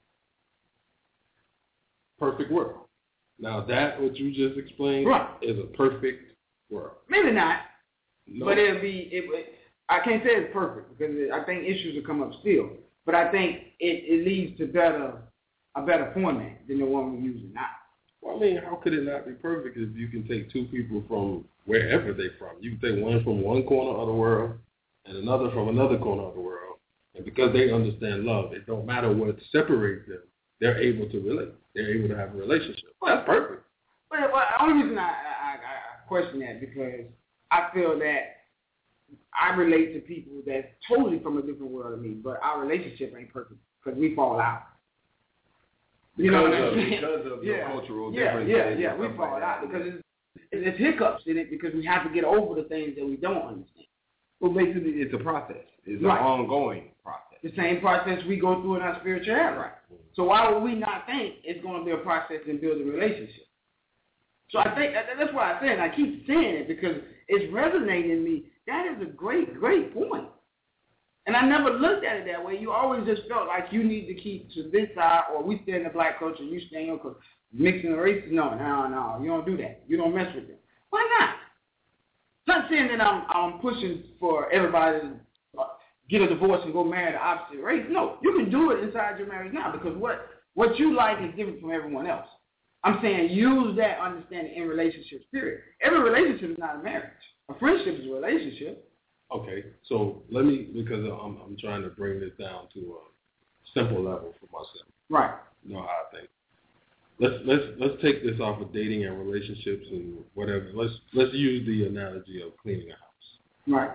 Perfect world. Now that what you just explained right. is a perfect world. Maybe not, no. but it'll be. It, I can't say it's perfect because it, I think issues will come up still. But I think it, it leads to better a better format than the one we're using now. Well, I mean, how could it not be perfect if you can take two people from wherever they're from? You can take one from one corner of the world and another from another corner of the world. And because they understand love, it don't matter what separates them. They're able to relate. They're able to have a relationship. Well, that's perfect. Well, well the only reason I, I, I, question that because I feel that I relate to people that's totally from a different world than me, but our relationship ain't perfect because we fall out. You know what I'm saying? Because of yeah. your cultural yeah, differences. Yeah, yeah, we like fall that. out because it's, it's hiccups in it because we have to get over the things that we don't understand. Well, basically, it's a process. It's right. an ongoing process. The same process we go through in our spirituality. Right. So why would we not think it's going to be a process in building a relationship? So I think that, that's why I say it. I keep saying it because it's resonating in me. That is a great, great point. And I never looked at it that way. You always just felt like you need to keep to this side, or we stay in the black culture, you stay in your culture. Mixing the races, no, no, no. You don't do that. You don't mess with them. Why not? Not saying that I'm, I'm pushing for everybody to get a divorce and go marry the opposite race. No, you can do it inside your marriage now because what, what you like is different from everyone else. I'm saying use that understanding in relationships, period. Every relationship is not a marriage. A friendship is a relationship. Okay, so let me, because I'm I'm trying to bring this down to a simple level for myself. Right. You know how I think. Let's let's let's take this off of dating and relationships and whatever. Let's let's use the analogy of cleaning a house. Right.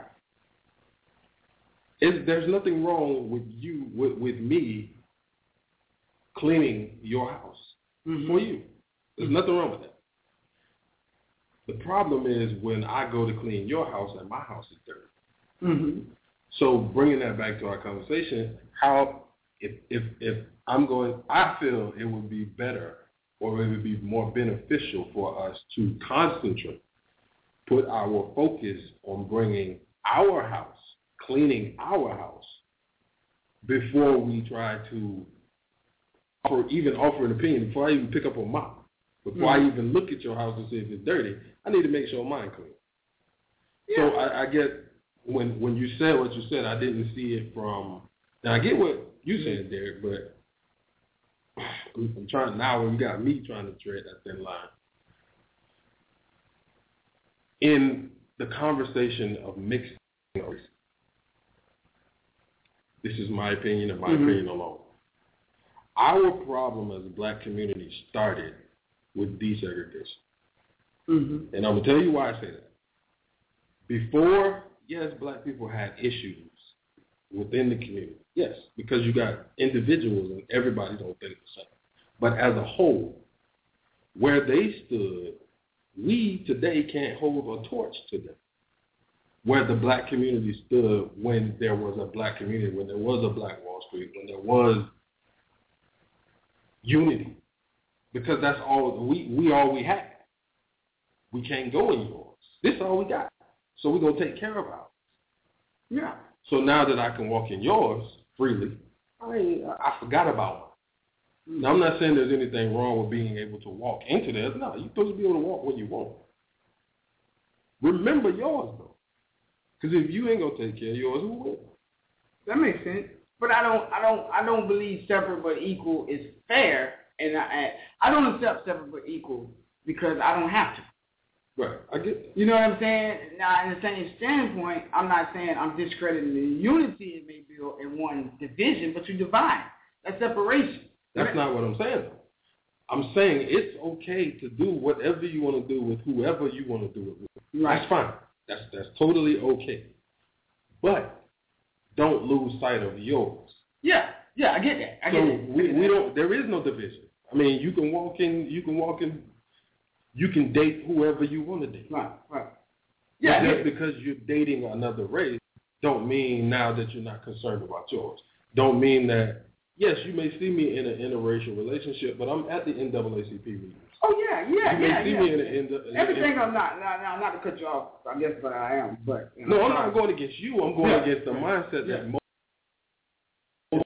Is there's nothing wrong with you with, with me cleaning your house mm-hmm. for you. There's mm-hmm. nothing wrong with that. The problem is when I go to clean your house and my house is dirty. Mm-hmm. So bringing that back to our conversation, how if if if I'm going, I feel it would be better or it would be more beneficial for us to concentrate, put our focus on bringing our house, cleaning our house, before we try to offer, even offer an opinion, before I even pick up a mop, before mm-hmm. I even look at your house to see if it's dirty, I need to make sure mine clean. Yeah. So I, I get when when you said what you said, I didn't see it from. Now I get what you said, Derek, but I'm, I'm trying now. When you got me trying to tread that thin line in the conversation of mixed race. This is my opinion and my mm-hmm. opinion alone. Our problem as a black community started with desegregation. Mm-hmm. And I'm going to tell you why I say that. Before, yes, black people had issues within the community. Yes, because you got individuals and everybody don't think the same. But as a whole, where they stood, we today can't hold a torch to them. Where the black community stood when there was a black community, when there was a Black Wall Street, when there was unity. Because that's all we we all we had. We can't go in yours. This is all we got. So we're going to take care of ours. Yeah. So now that I can walk in yours freely, I ain't, I forgot about one. Now, I'm not saying there's anything wrong with being able to walk into theirs. No, you're supposed to be able to walk where you want. Remember yours, though. Because if you ain't going to take care of yours, who will? That makes sense. But I don't I don't, I don't believe separate but equal is fair. And I, I don't accept separate but equal because I don't have to. Right, I get that. You know what I'm saying? Now, in the same standpoint, I'm not saying I'm discrediting the unity it may build in one division, but you divide. That's separation. That's right? not what I'm saying. I'm saying it's okay to do whatever you want to do with whoever you want to do it with. Right. That's fine. That's that's totally okay. But don't lose sight of yours. Yeah, yeah, I get that. I so get that. we, get we that. don't. There is no division. I mean, you can walk in. You can walk in. You can date whoever you want to date. Right, right. Yeah, just yeah. because you're dating another race, don't mean now that you're not concerned about yours. Don't mean that, yes, you may see me in an interracial relationship, but I'm at the N double A C P meetings. Oh, yeah, yeah, you may yeah, see yeah. me in the, in the, Everything in, I'm not, not, not, not to cut you off, I guess, but I am. But you know, No, I'm not going against you. I'm going yeah. against the mindset yeah. that most.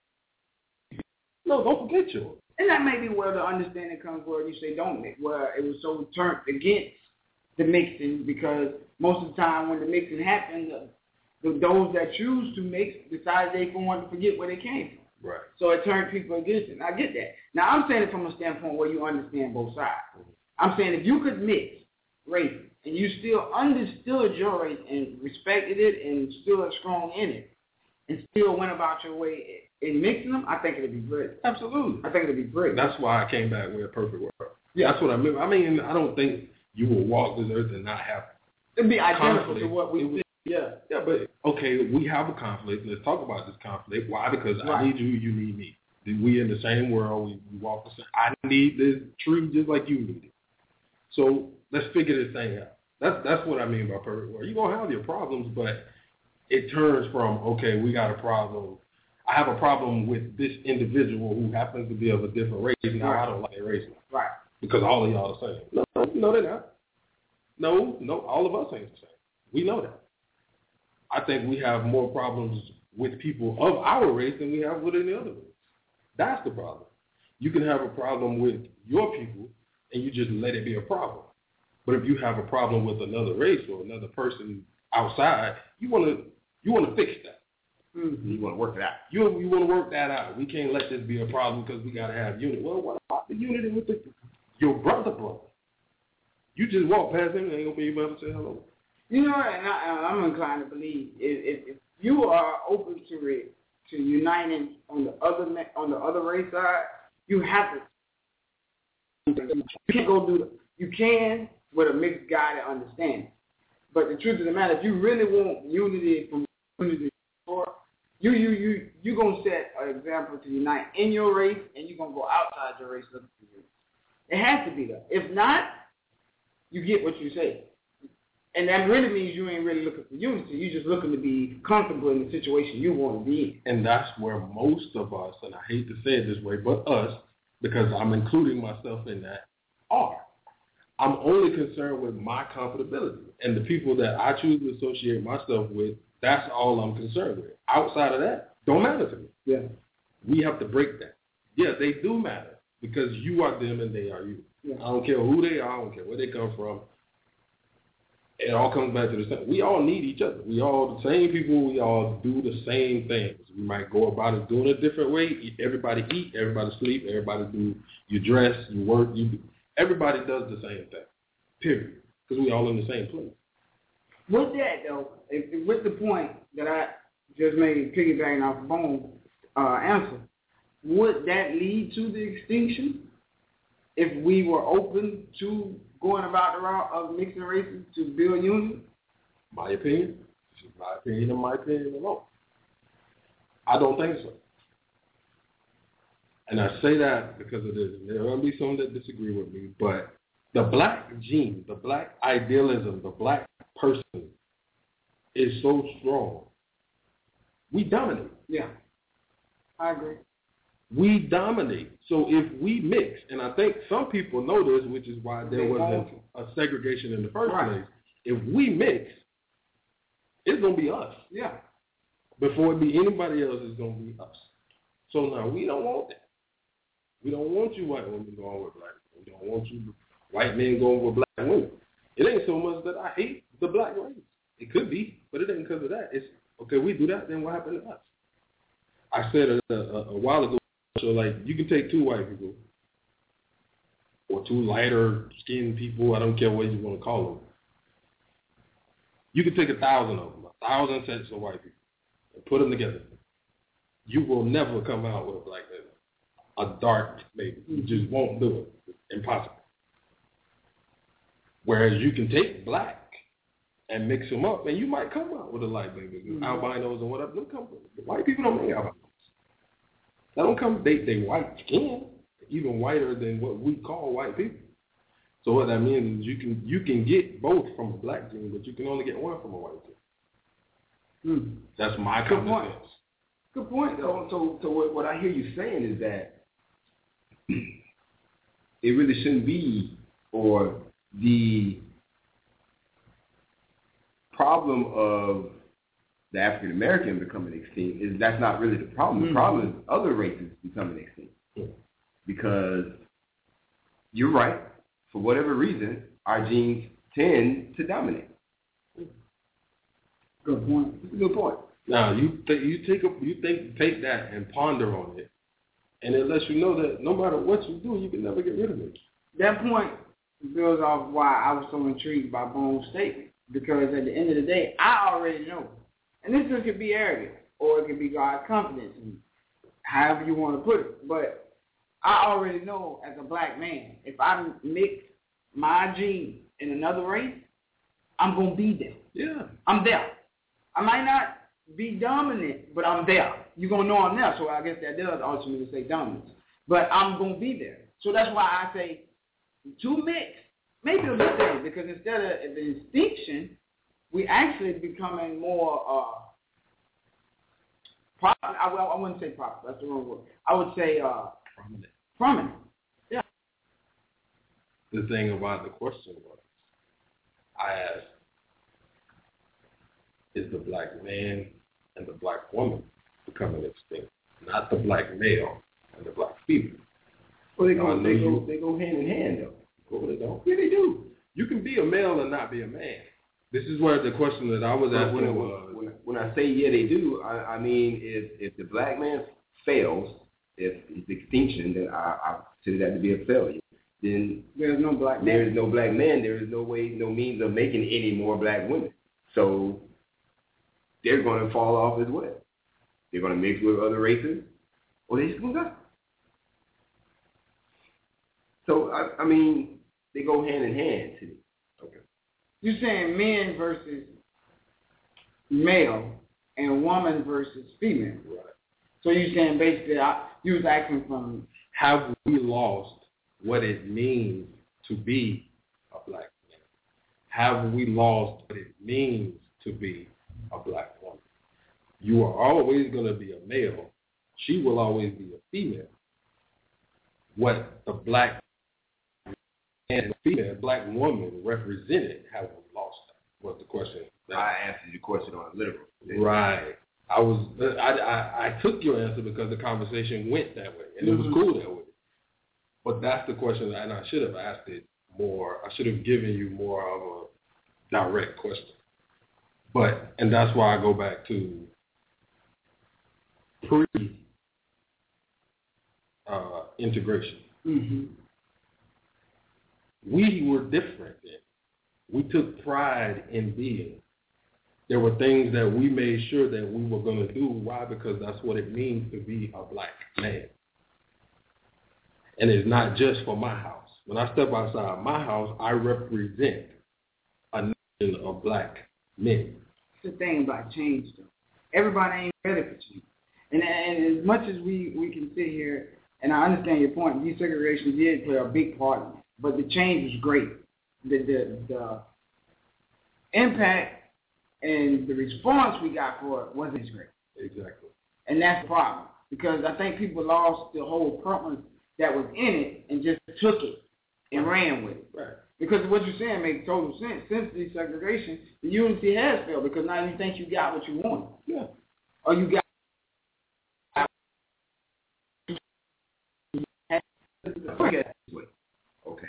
No, don't forget yours. And that may be where the understanding comes where you say don't mix, where it was so turned against the mixing because most of the time when the mixing happens, the, the, those that choose to mix decide they want to forget where they came from. Right. So it turned people against it. I get that. Now, I'm saying it from a standpoint where you understand both sides. Mm-hmm. I'm saying if you could mix race and you still understood your race and respected it and stood strong in it and still went about your way in mixing them, I think it'd be great. Absolutely. I think it'd be great. That's why I came back with a perfect world. Yeah, that's what I mean. I mean, I don't think you will walk this earth and not have It'd be identical conflict. to what we It would- did. Yeah. Yeah, but okay, we have a conflict. Let's talk about this conflict. Why? Because Right. I need you, you need me. We in the same world. We, we walk the same. I need this tree just like you need it. So let's figure this thing out. That's that's what I mean by perfect world. You're gonna have your problems, but it turns from okay, we got a problem. I have a problem with this individual who happens to be of a different race. Now Right. I don't like their race Right. because all of y'all the same. No, no, they're not. No, no, all of us ain't the same. We know that. I think we have more problems with people of our race than we have with any other race. That's the problem. You can have a problem with your people and you just let it be a problem. But if you have a problem with another race or another person outside, you want to you want to fix that. Mm-hmm. You want to work it out. You you want to work that out. We can't let this be a problem because we got to have unity. Well, what about the unity with the, your brother, brother? You just walk past him and ain't gonna be able to say hello. You know, and I, I'm inclined to believe if, if, if you are open to it, to uniting on the other on the other race side, you have to. You can't go do. You can with a mixed guy that understands. But the truth of the matter, if you really want unity from unity, you you you you gonna set an example to unite in your race, and you're gonna go outside your race looking for unity. It has to be there. If not, you get what you say. And that really means you ain't really looking for unity. You're just looking to be comfortable in the situation you want to be in. And that's where most of us, and I hate to say it this way, but us, because I'm including myself in that, are. I'm only concerned with my comfortability. And the people that I choose to associate myself with, that's all I'm concerned with. Outside of that, don't matter to me. Yeah. We have to break that. Yeah, they do matter because you are them and they are you. Yeah. I don't care who they are. I don't care where they come from. It all comes back to the same. We all need each other. We all the same people. We all do the same things. We might go about it doing a different way. Everybody eat. Everybody sleep. Everybody do. You dress. You work. You do. Everybody does the same thing. Period. Because we all in the same place. With that though, if, with the point that I just made, piggybacking off Bone uh, answer, would that lead to the extinction if we were open to going about the route of mixing races to build unity? My opinion. This is my opinion and my opinion alone. I don't think so. And I say that because of this. There will be some that disagree with me, but the black gene, the black idealism, the black person is so strong. We dominate. Yeah, I agree. We dominate. So if we mix, and I think some people know this, which is why there wasn't a segregation in the first Right. place. If we mix, it's going to be us. Yeah. Before it be anybody else, it's going to be us. So now we don't want that. We don't want you white women going with black women. We don't want you white men going with black women. It ain't so much that I hate the black race. It could be, but it ain't because of that. It's, okay, we do that, then what happened to us? I said a, a, a while ago, so like you can take two white people or two lighter skinned people, I don't care what you want to call them. You can take a thousand of them, a thousand sets of white people, and put them together. You will never come out with a black baby, a dark baby. You just won't do it. It's impossible. Whereas you can take black and mix them up, and you might come out with a light baby, mm-hmm. albinos and whatever. Don't come, the white people don't make albinos. They don't come. They they white skin, even whiter than what we call white people. So what that means is you can you can get both from a black gene, but you can only get one from a white gene. Mm. That's my Good common point. sense. Good point. So, so, so what, what I hear you saying is that it really shouldn't be, or the problem of the African American becoming extinct is that's not really the problem. The mm-hmm. problem is other races becoming extinct. Mm-hmm. Because you're right, for whatever reason, our genes tend to dominate. Good point. It's a good point. Now you th- you take a, you think take that and ponder on it, and it lets you know that no matter what you do, you can never get rid of it. That point builds off why I was so intrigued by Bone's statement, because at the end of the day, I already know, and this could be arrogant or it could be God's confidence, and however you want to put it, but I already know as a black man, if I mix my gene in another race, I'm going to be there. Yeah. I'm there. I might not be dominant, but I'm there. You're going to know I'm there, so I guess that does ultimately say dominance. But I'm going to be there. So that's why I say two mixed, maybe a little thing, because instead of the distinction, we actually becoming more, uh, pro- I, well, I wouldn't say proper, that's the wrong word. I would say uh, Prominent. prominent. Yeah. The thing about the question was, I asked, is the black man and the black woman becoming extinct? Not the black male and the black female. Well, they go, Uh, they you- go, they go hand in hand, though. Well, they don't. Yeah, they do. You can be a male and not be a man. This is where the question that I was But asking when, was, when, when I say yeah, they do, I, I mean if if the black man fails, if it's extinction, then I, I consider that to be a failure. Then There's no black there man. is no black man. There is no way, no means of making any more black women. So they're going to fall off as well. They're going to mix with other races, or they just going to die. So I, I mean, they go hand in hand to me. Okay. You're saying men versus male and woman versus female. right, So you're saying basically, I, you was asking from, have we lost what it means to be a black man? Have we lost what it means to be a black woman? You are always going to be a male. She will always be a female. What the black and female, black woman represented, have we lost that? Was the question. I answered your question on a literal. Right. I was. I, I, I took your answer because the conversation went that way, and it was Mhm. cool that way. But that's the question, and I should have asked it more. I should have given you more of a direct question. But and that's why I go back to pre uh, integration. mm-hmm. We were different then. We took pride in being. There were things that we made sure that we were going to do. Why? Because that's what it means to be a black man. And it's not just for my house. When I step outside my house, I represent a nation of black men. It's the thing about change, though. Everybody ain't ready for change. And, and as much as we, we can sit here, and I understand your point, desegregation did play a big part in it, but the change was great. The, the, the impact and the response we got for it wasn't as great. Exactly. And that's the problem, because I think people lost the whole purpose that was in it and just took it and ran with it. Right. Because what you're saying makes total sense. Since desegregation, the unity has failed because now you think you got what you wanted. Yeah. Or you got Okay.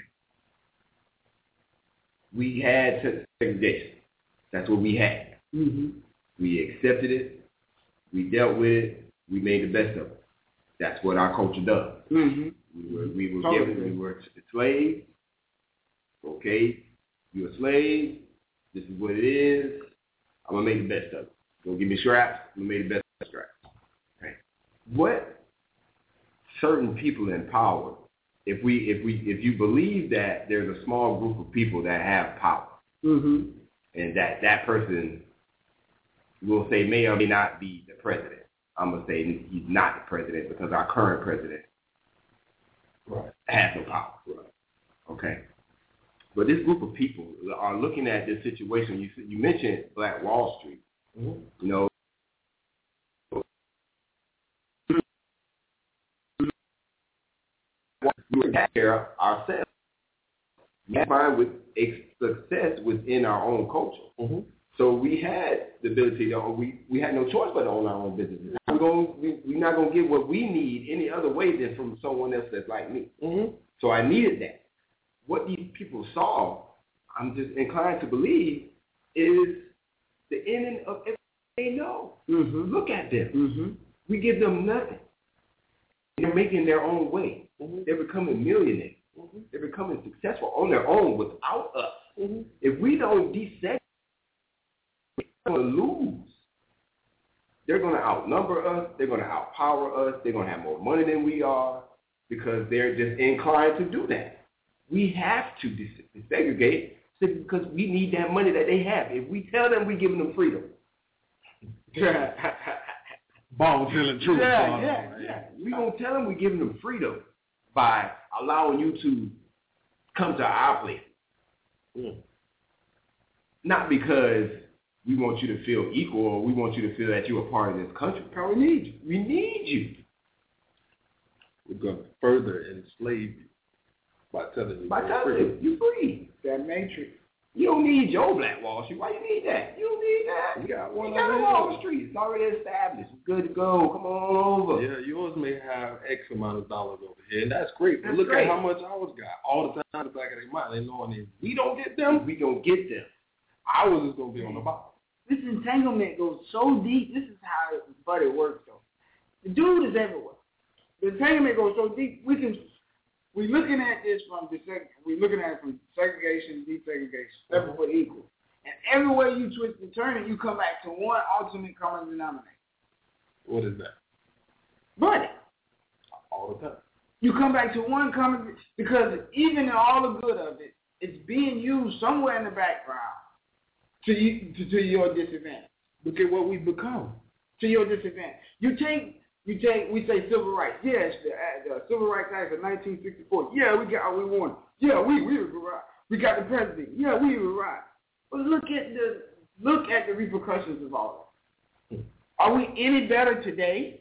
We had segregation. That's what we had. mm-hmm. We accepted it. We dealt with it. We made the best of it. That's what our culture does. Mm-hmm. We were, we were Totally. given, we were slaves. Okay, you're a slave. This is what it is. I'm gonna make the best of it. Don't give me scraps. I'm gonna make the best of the scraps. Okay. What certain people in power, if we, if we, if you believe that there's a small group of people that have power, Mm-hmm. and that that person will say may or may not be the president. I'm gonna say he's not the president because our current president Right. has no power. Right. Okay. But this group of people are looking at this situation. You you mentioned Black Wall Street. Mm-hmm. You know, we were there ourselves. We find with a success within our own culture. Mm-hmm. So we had the ability to own, we, we had no choice but to own our own businesses. We're, going, we, we're not going to get what we need any other way than from someone else that's like me. Mm-hmm. So I needed that. What these people saw, I'm just inclined to believe, is the ending of everything they know. Mm-hmm. Look at them. Mm-hmm. We give them nothing. They're making their own way. Mm-hmm. They're becoming millionaires. Mm-hmm. They're becoming successful on their own without us. Mm-hmm. If we don't desegregate, we're going to lose. They're going to outnumber us. They're going to outpower us. They're going to have more money than we are because they're just inclined to do that. We have to desegregate because we need that money that they have. If we tell them we're giving them freedom. Ball telling truth. Yeah, yeah, yeah. We're going to tell them we're giving them freedom by allowing you to come to our place. Mm. Not because we want you to feel equal or we want you to feel that you're a part of this country. Because we need you. We need you. We're going to further enslave you by telling you by you're telling free. you you're free. That matrix. You don't need your Black Wall Street. Why you need that? You don't need that. We got one You got a over Wall here. Street. It's already established. It's good to go. Come on over. Yeah, yours may have X amount of dollars over here, and that's great. But That's look great. at how much ours got all the time in the back of their mind. They knowing if We don't get them. We don't get them. ours is going to be on the bottom. This entanglement goes so deep. This is how buddy works, though. The dude is everywhere. The entanglement goes so deep. We can. We're looking at this from deseg- we're looking at it from segregation, desegregation, separate but equal. And everywhere you twist and turn it, you come back to one ultimate common denominator. What is that? Buddy. All the time. You come back to one common, because even in all the good of it, it's being used somewhere in the background to you, to, to your disadvantage. Look at what we've become. To your disadvantage. You take, you take, we say civil rights. Yes, the, uh, the Civil Rights Act of nineteen sixty-four. Yeah, we got what we wanted. Yeah, we we were right. We got the president. Yeah, we were right. But look at the look at the repercussions of all that. Are we any better today?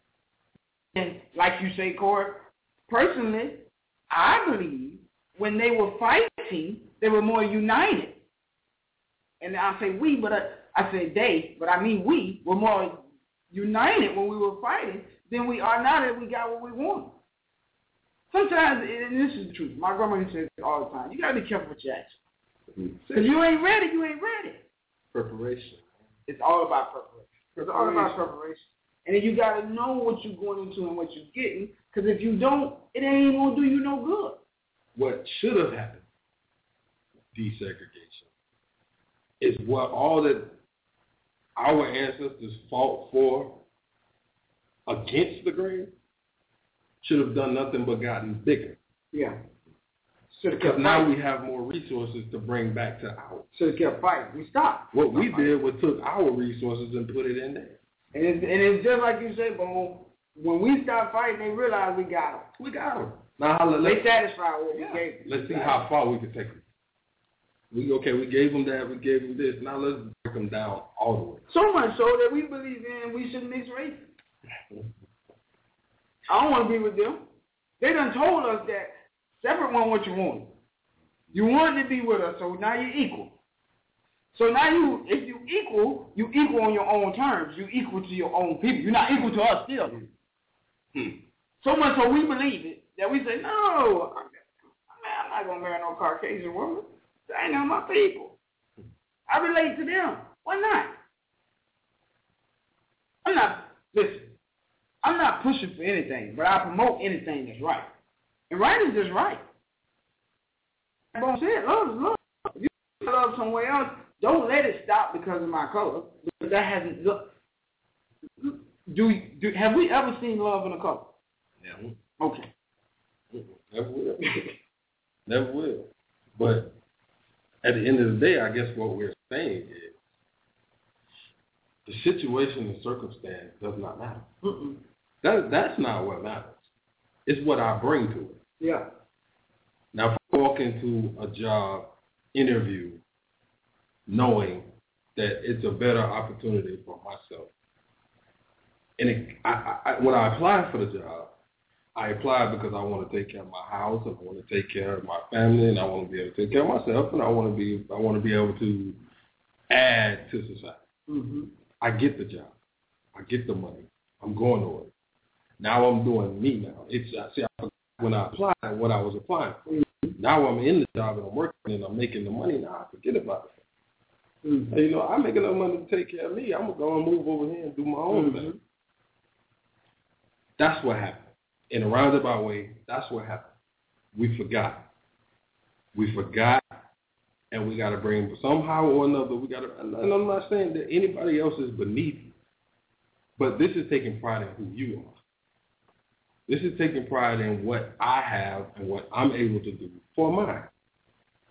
And like you say, Corey, personally, I believe when they were fighting, they were more united. And I say we, but I, I say they, but I mean we were more united when we were fighting than we are now that we got what we want. Sometimes, and this is the truth, my grandmother says it all the time, you got to be careful what you ask. Because you ain't ready, you ain't ready. Preparation. It's all about preparation. It's all about preparation. And then you got to know what you're going into and what you're getting, because if you don't, it ain't going to do you no good. What should have happened, desegregation, is what all that our ancestors fought for against the grave should have done nothing but gotten bigger. Yeah. Because now we have more resources to bring back to ours. Should have kept fighting. We stopped. What we did was took our resources and put it in there. And it's, and it's just like you say, Boom, when we stopped fighting, they realized we got them. We got them. Now, let's, they satisfied what yeah. we gave them. Let's see how far we can take them. We okay, we gave them that, we gave them this. Now let's break them down all the way. So much so that we believe in we should mix races. I don't want to be with them. They done told us that separate one what you want. You wanted to be with us, so now you're equal. So now you, if you equal, you equal on your own terms. You equal to your own people. You're not equal to us still. Hmm. So much so we believe it that we say, no, man, I'm not gonna marry no Caucasian woman. They ain't not my people. I relate to them. Why not? I'm not, listen, I'm not pushing for anything, but I promote anything that's right. And right is just right. Boom said, love is love. If you love somewhere else, don't let it stop because of my color. Because that hasn't, look, do, do, have we ever seen love in a color? Never. Okay. Never will. Never will. But at the end of the day, I guess what we're saying is the situation and circumstance does not matter. Mm-mm. That, that's not what matters. It's what I bring to it. Yeah. Now, if I walk into a job interview knowing that it's a better opportunity for myself, and it, I, I, when I apply for the job, I apply because I want to take care of my house, and I want to take care of my family, and I want to be able to take care of myself, and I want to be, I want to be able to add to society. Mm-hmm. I get the job, I get the money, I'm going to work. Now I'm doing me now. It's see, I, when I applied, what I was applying for. Now I'm in the job and I'm working and I'm making the money. Now I forget about it. Mm-hmm. And, you know, I make enough money to take care of me. I'm gonna go and move over here and do my own mm-hmm. thing. That's what happened. In a roundabout way, that's what happened. We forgot. We forgot, and we got to bring somehow or another. We got to. And I'm not saying that anybody else is beneath you, but this is taking pride in who you are. This is taking pride in what I have and what I'm able to do for mine.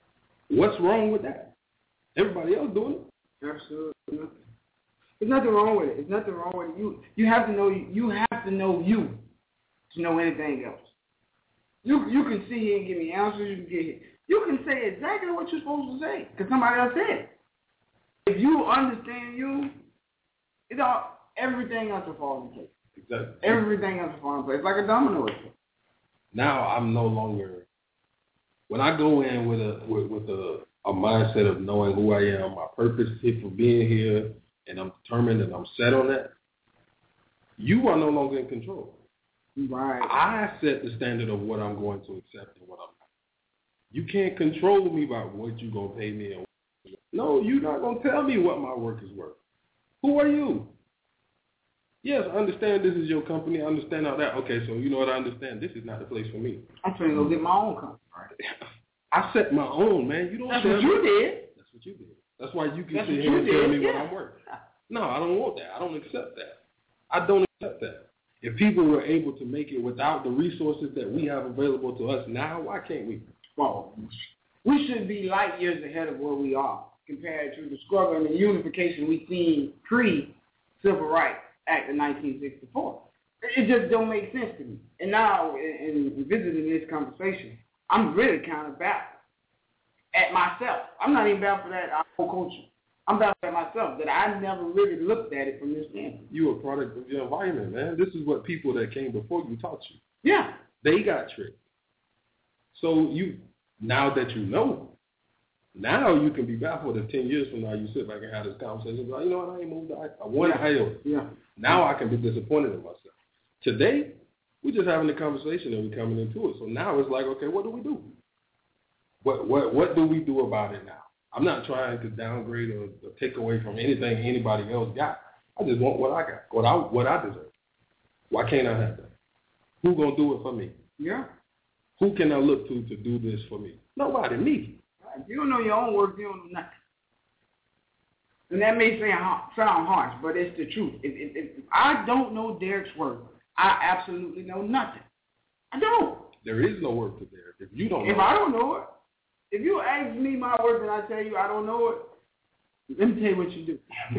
What's wrong with that? Everybody else doing it. Absolutely nothing. There's nothing wrong with it. There's nothing wrong with it. You you have to know you have to know you to know anything else. You you can sit here and give me answers. You can get you can say exactly what you're supposed to say because somebody else said it. If you understand you, it's all everything else will fall into place. Exactly. Everything else will fall into place. It's like a domino effect. Now I'm no longer. When I go in with a with, with a, a mindset of knowing who I am, my purpose for being here, and I'm determined and I'm set on that, you are no longer in control. Right. I set the standard of what I'm going to accept and what I'm not. You can't control me by what you're going to pay me. And no, you're not going to tell me what my work is worth. Who are you? Yes, I understand this is your company. I understand all that. Okay, so you know what I understand? This is not the place for me. I'm trying to go get my own company. I set my own, man. You don't That's tell what you me. did. That's what you did. That's why you can That's sit what here you and tell did, me yeah. what I'm worth. No, I don't want that. I don't accept that. I don't accept that. If people were able to make it without the resources that we have available to us now, why can't we? Well, we should be light years ahead of where we are compared to the struggle and the unification we seen pre-Civil Rights Act of nineteen sixty-four. It just don't make sense to me. And now, in, in visiting this conversation, I'm really kind of baffled at myself. I'm not even baffled at our whole culture. I'm baffled at myself that I never really looked at it from this standpoint. You a product of your environment, man. This is what people that came before you taught you. Yeah. They got tricked. So you, now that you know, now you can be baffled if ten years from now you sit back and have this conversation. Like, you know what, I ain't moved. I, I one yeah. iota. Yeah. Now I can be disappointed in myself. Today, we're just having a conversation and we're coming into it. So now it's like, okay, what do we do? What what what do we do about it now? I'm not trying to downgrade or, or take away from anything anybody else got. I just want what I got, what I what I deserve. Why can't I have that? Who gonna do it for me? Yeah. Who can I look to to do this for me? Nobody, me. If you don't know your own work, you don't know nothing. And that may sound, sound harsh, but it's the truth. If, if, if I don't know Derek's work, I absolutely know nothing. I don't. There is no work to Derek. If you don't know If I don't know it, if you ask me my work and I tell you I don't know it, let me tell you what you do.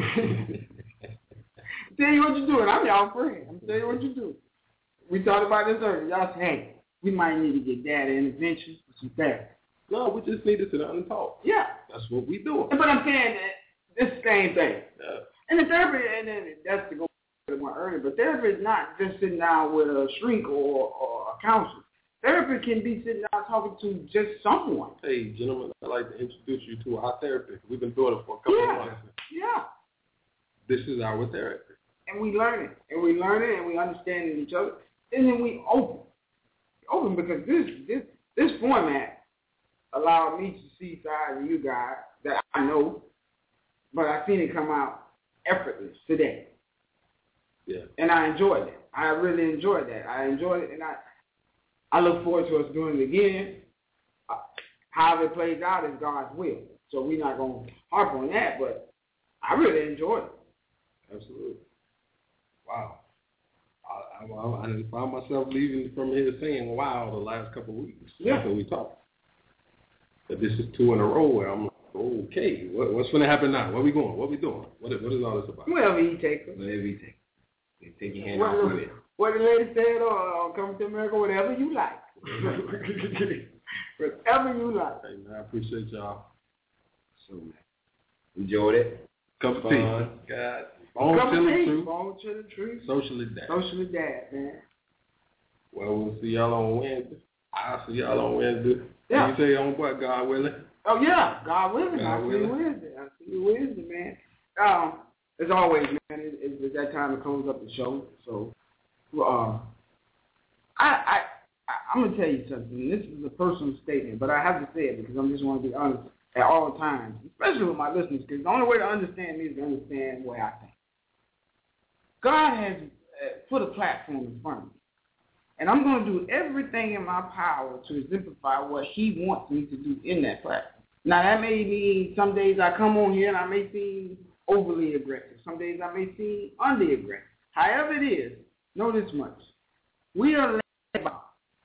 Tell you what you do, and I'm y'all friend. I'm tell you what you do. We talked about this earlier. Y'all say, hey, we might need to get data intervention for some therapy. No, we just need to sit down and talk. Yeah. That's what we do. But I'm saying that it's the same thing. Yeah. And the therapy, and then that's to go to the one earlier, but therapy is not just sitting down with a shrink or, or a counselor. Therapy can be sitting down talking to just someone. Hey, gentlemen, I'd like to introduce you to our therapist. We've been doing it for a couple Yeah. of months. Yeah. This is our therapy. And we learn it. And we learn it, and we understand each other. And then we open. Open because this this this format allowed me to see sides of you guys that I know, but I've seen it come out effortless today. Yeah. And I enjoyed it. I really enjoyed that. I enjoyed it, and I I look forward to us doing it again. Uh, however it plays out is God's will. So we're not going to harp on that, but I really enjoyed it. Absolutely. Wow. I, I, I didn't find myself leaving from here saying, wow, the last couple of weeks Yeah. after we talked. But this is two in a row where I'm like, okay, what, what's going to happen now? Where we going? What we doing? What, what is all this about? Wherever you take us. Whatever you take. You take your hand What, off of it. what the lady said, or, or Coming to America, whatever you like. Whatever you like. Hey, man, I appreciate y'all. So, man, enjoyed it. Cup of Fun. tea. God. Bone Cup of to the tea. truth. Bone to the truth. Socially dad. Socially dad, man. Well, we'll see y'all on Wednesday. I'll see y'all on Wednesday. Yeah. You say on what, God willing? Oh, yeah. God willing. God I'll see you willing. Wednesday. I'll see you Wednesday, man. Um, as always, man, it, it, it's that time to close up the show. So, uh, I, I, I, I'm going to tell you something. This is a personal statement, but I have to say it because I just want to be honest at all times, especially with my listeners, because the only way to understand me is to understand the way I think. God has uh, put a platform in front of me, and I'm going to do everything in my power to exemplify what he wants me to do in that platform. Now, that may mean some days I come on here and I may seem overly aggressive. Some days I may seem under-aggressive. However it is, know this much. We are led by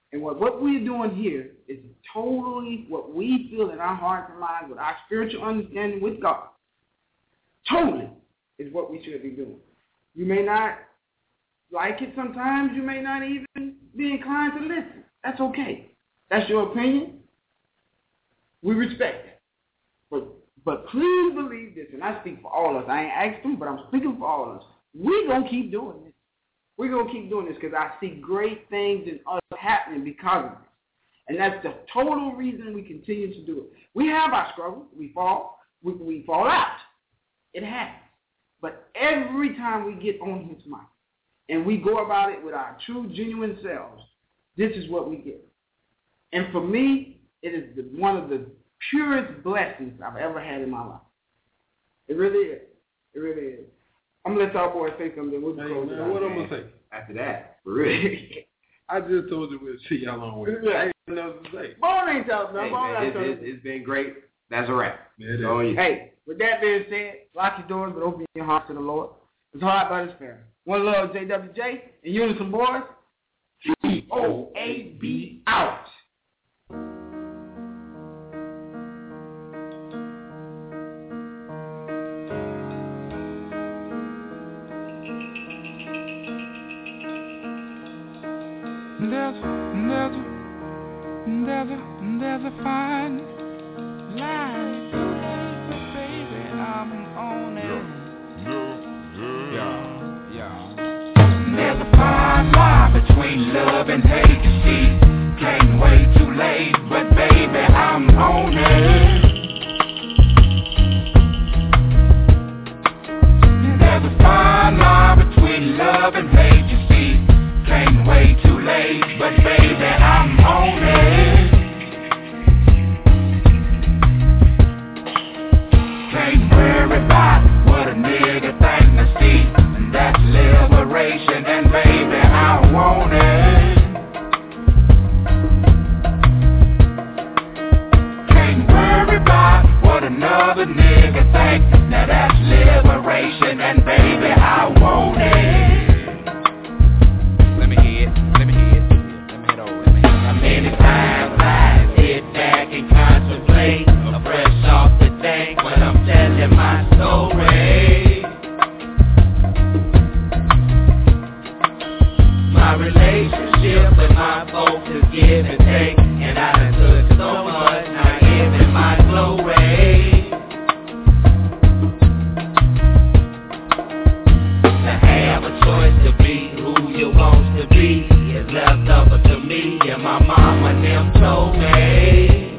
And what, what we're doing here is totally what we feel in our hearts and minds with our spiritual understanding with God. Totally is what we should be doing. You may not like it sometimes. You may not even be inclined to listen. That's okay. That's your opinion. We respect it. But, but please believe this, and I speak for all of us. I ain't asked them, but I'm speaking for all of us. We're going to keep doing this. We're going to keep doing this because I see great things in us happening because of this. And that's the total reason we continue to do it. We have our struggles. We fall. We, we fall out. It happens. But every time we get on his mic and we go about it with our true, genuine selves, this is what we get. And for me, it is the, one of the purest blessings I've ever had in my life. It really is. It really is. I'm going to let y'all boys say something. We'll hey, close man, it out. What I'm going to say? After that, for real. I just told you we'll see y'all on with. Yeah. I ain't nothing to say. Bone ain't tough, man. Hey, Bone man, ain't it's, it's, it's been great. That's a wrap. Yeah, it So, is. Hey, with that being said, lock your doors, but open your hearts to the Lord. It's hard, but it's fair. One love, J W J, and Unison Boys. T O A B out. There's, there's, there's a, there's a fine line, but baby, I'm on it. Yeah, yeah. There's a fine line between love and hate. You see, can't wait too late, but baby, I'm on it. There's a fine line between love and hate. You see, can't wait too late, but baby, I'm on it. Can't worry about what a nigga think to see, and that's liberation, and baby, I want it. Can't worry about what another nigga think, now that's liberation, and baby, I want it. Many times I sit back and contemplate, fresh off the tank when I'm telling my story. My relationship with my folks is give and take, and I done took so much, not giving my glory. To have a choice to be who you want to be is left up to me, and my mama and them told me.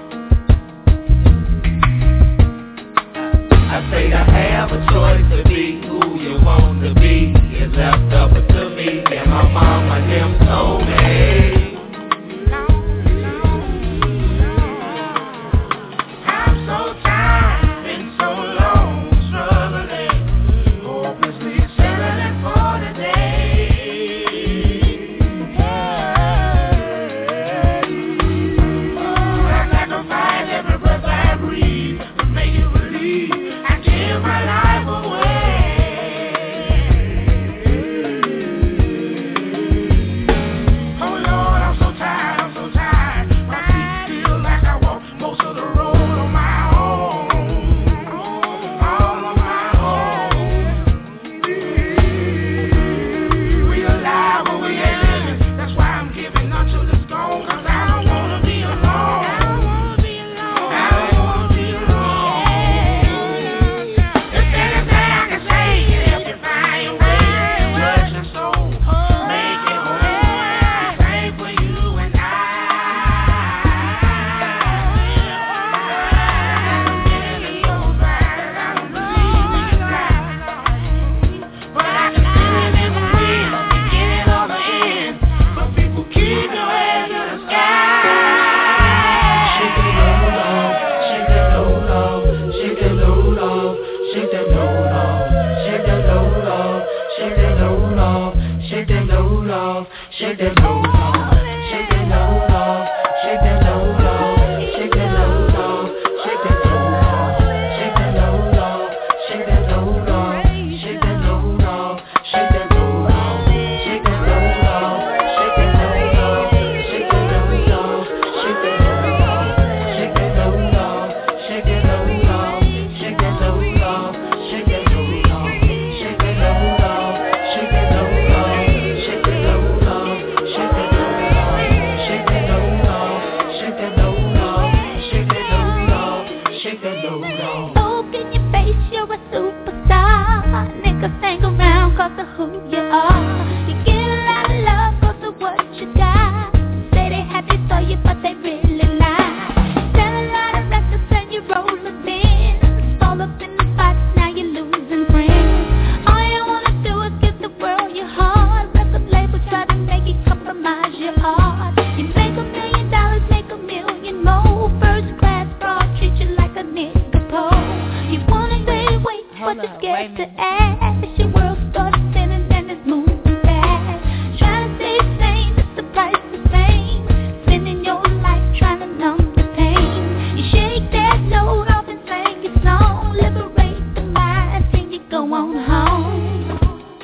I say to have a choice to be who you want to be is left up to me, and my mama and them told me. I'm so tired, been so long, struggling, hopelessly settling for the day. Shake face, you're a superstar. Niggas hang around cause of who you are. You get a lot of love cause of what you got. Say they happy for you but they really lie. Sell a lot of records and you roll a bin. Fall up in the fight, now you're losing friends. All you wanna do is give the world your heart. Record label try to make you compromise your art. You make a million dollars, make a million more. First class fraud, treat you like a nigga pole. You wanna gain weight, but you're scared to ask. Your world starts spinning and it's moving fast. Trying to stay sane, it's the price of fame. Spending your life trying to numb the pain. You shake that load off and sing your song. Liberate the mind, then you go on home.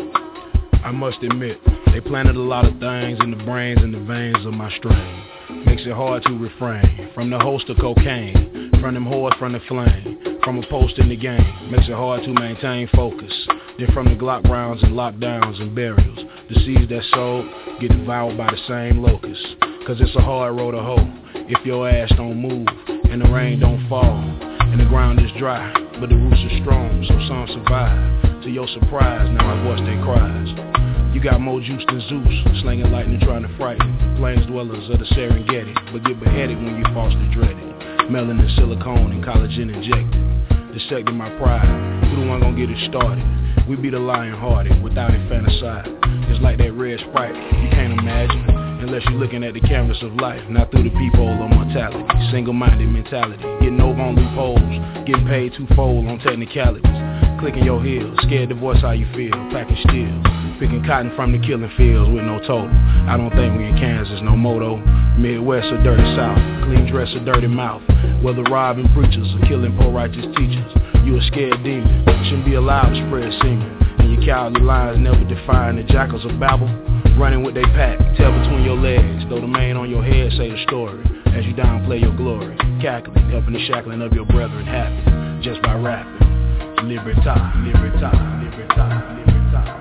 I must admit, they planted a lot of things in the brains and the veins of my strain. Makes it hard to refrain from the host of cocaine, from them whores from the flame, from a post in the game. Makes it hard to maintain focus. Then from the Glock rounds and lockdowns and burials, the seeds that sowed get devoured by the same locusts. Cause it's a hard road to hoe if your ass don't move and the rain don't fall and the ground is dry, but the roots are strong, so some survive. To your surprise, now I voice their cries. You got more juice than Zeus, slinging lightning trying to frighten plains dwellers of the Serengeti, but get beheaded when you falsely dread it. Melanin, silicone, and collagen injected, dissecting my pride. Who the one gonna get it started? We be the lion-hearted, without infanticide. It's like that red Sprite, you can't imagine, unless you're looking at the canvas of life, not through the peephole of mortality. Single-minded mentality, getting over on loopholes, getting paid twofold on technicalities. Clicking your heels, scared to voice how you feel, packing steel, picking cotton from the killing fields with no total. I don't think we in Kansas, no moto. Midwest or dirty South, clean dress or dirty mouth. Whether robbing preachers or killing poor righteous teachers, you a scared demon, shouldn't be allowed to spread semen. And your cowardly lies never define the jackals of Babel. Running with they pack, tail between your legs, throw the mane on your head, say the story. As you downplay your glory, cackling, helping the shackling of your brethren happen, just by rapping. Libertad, libertad, libertad, libertad.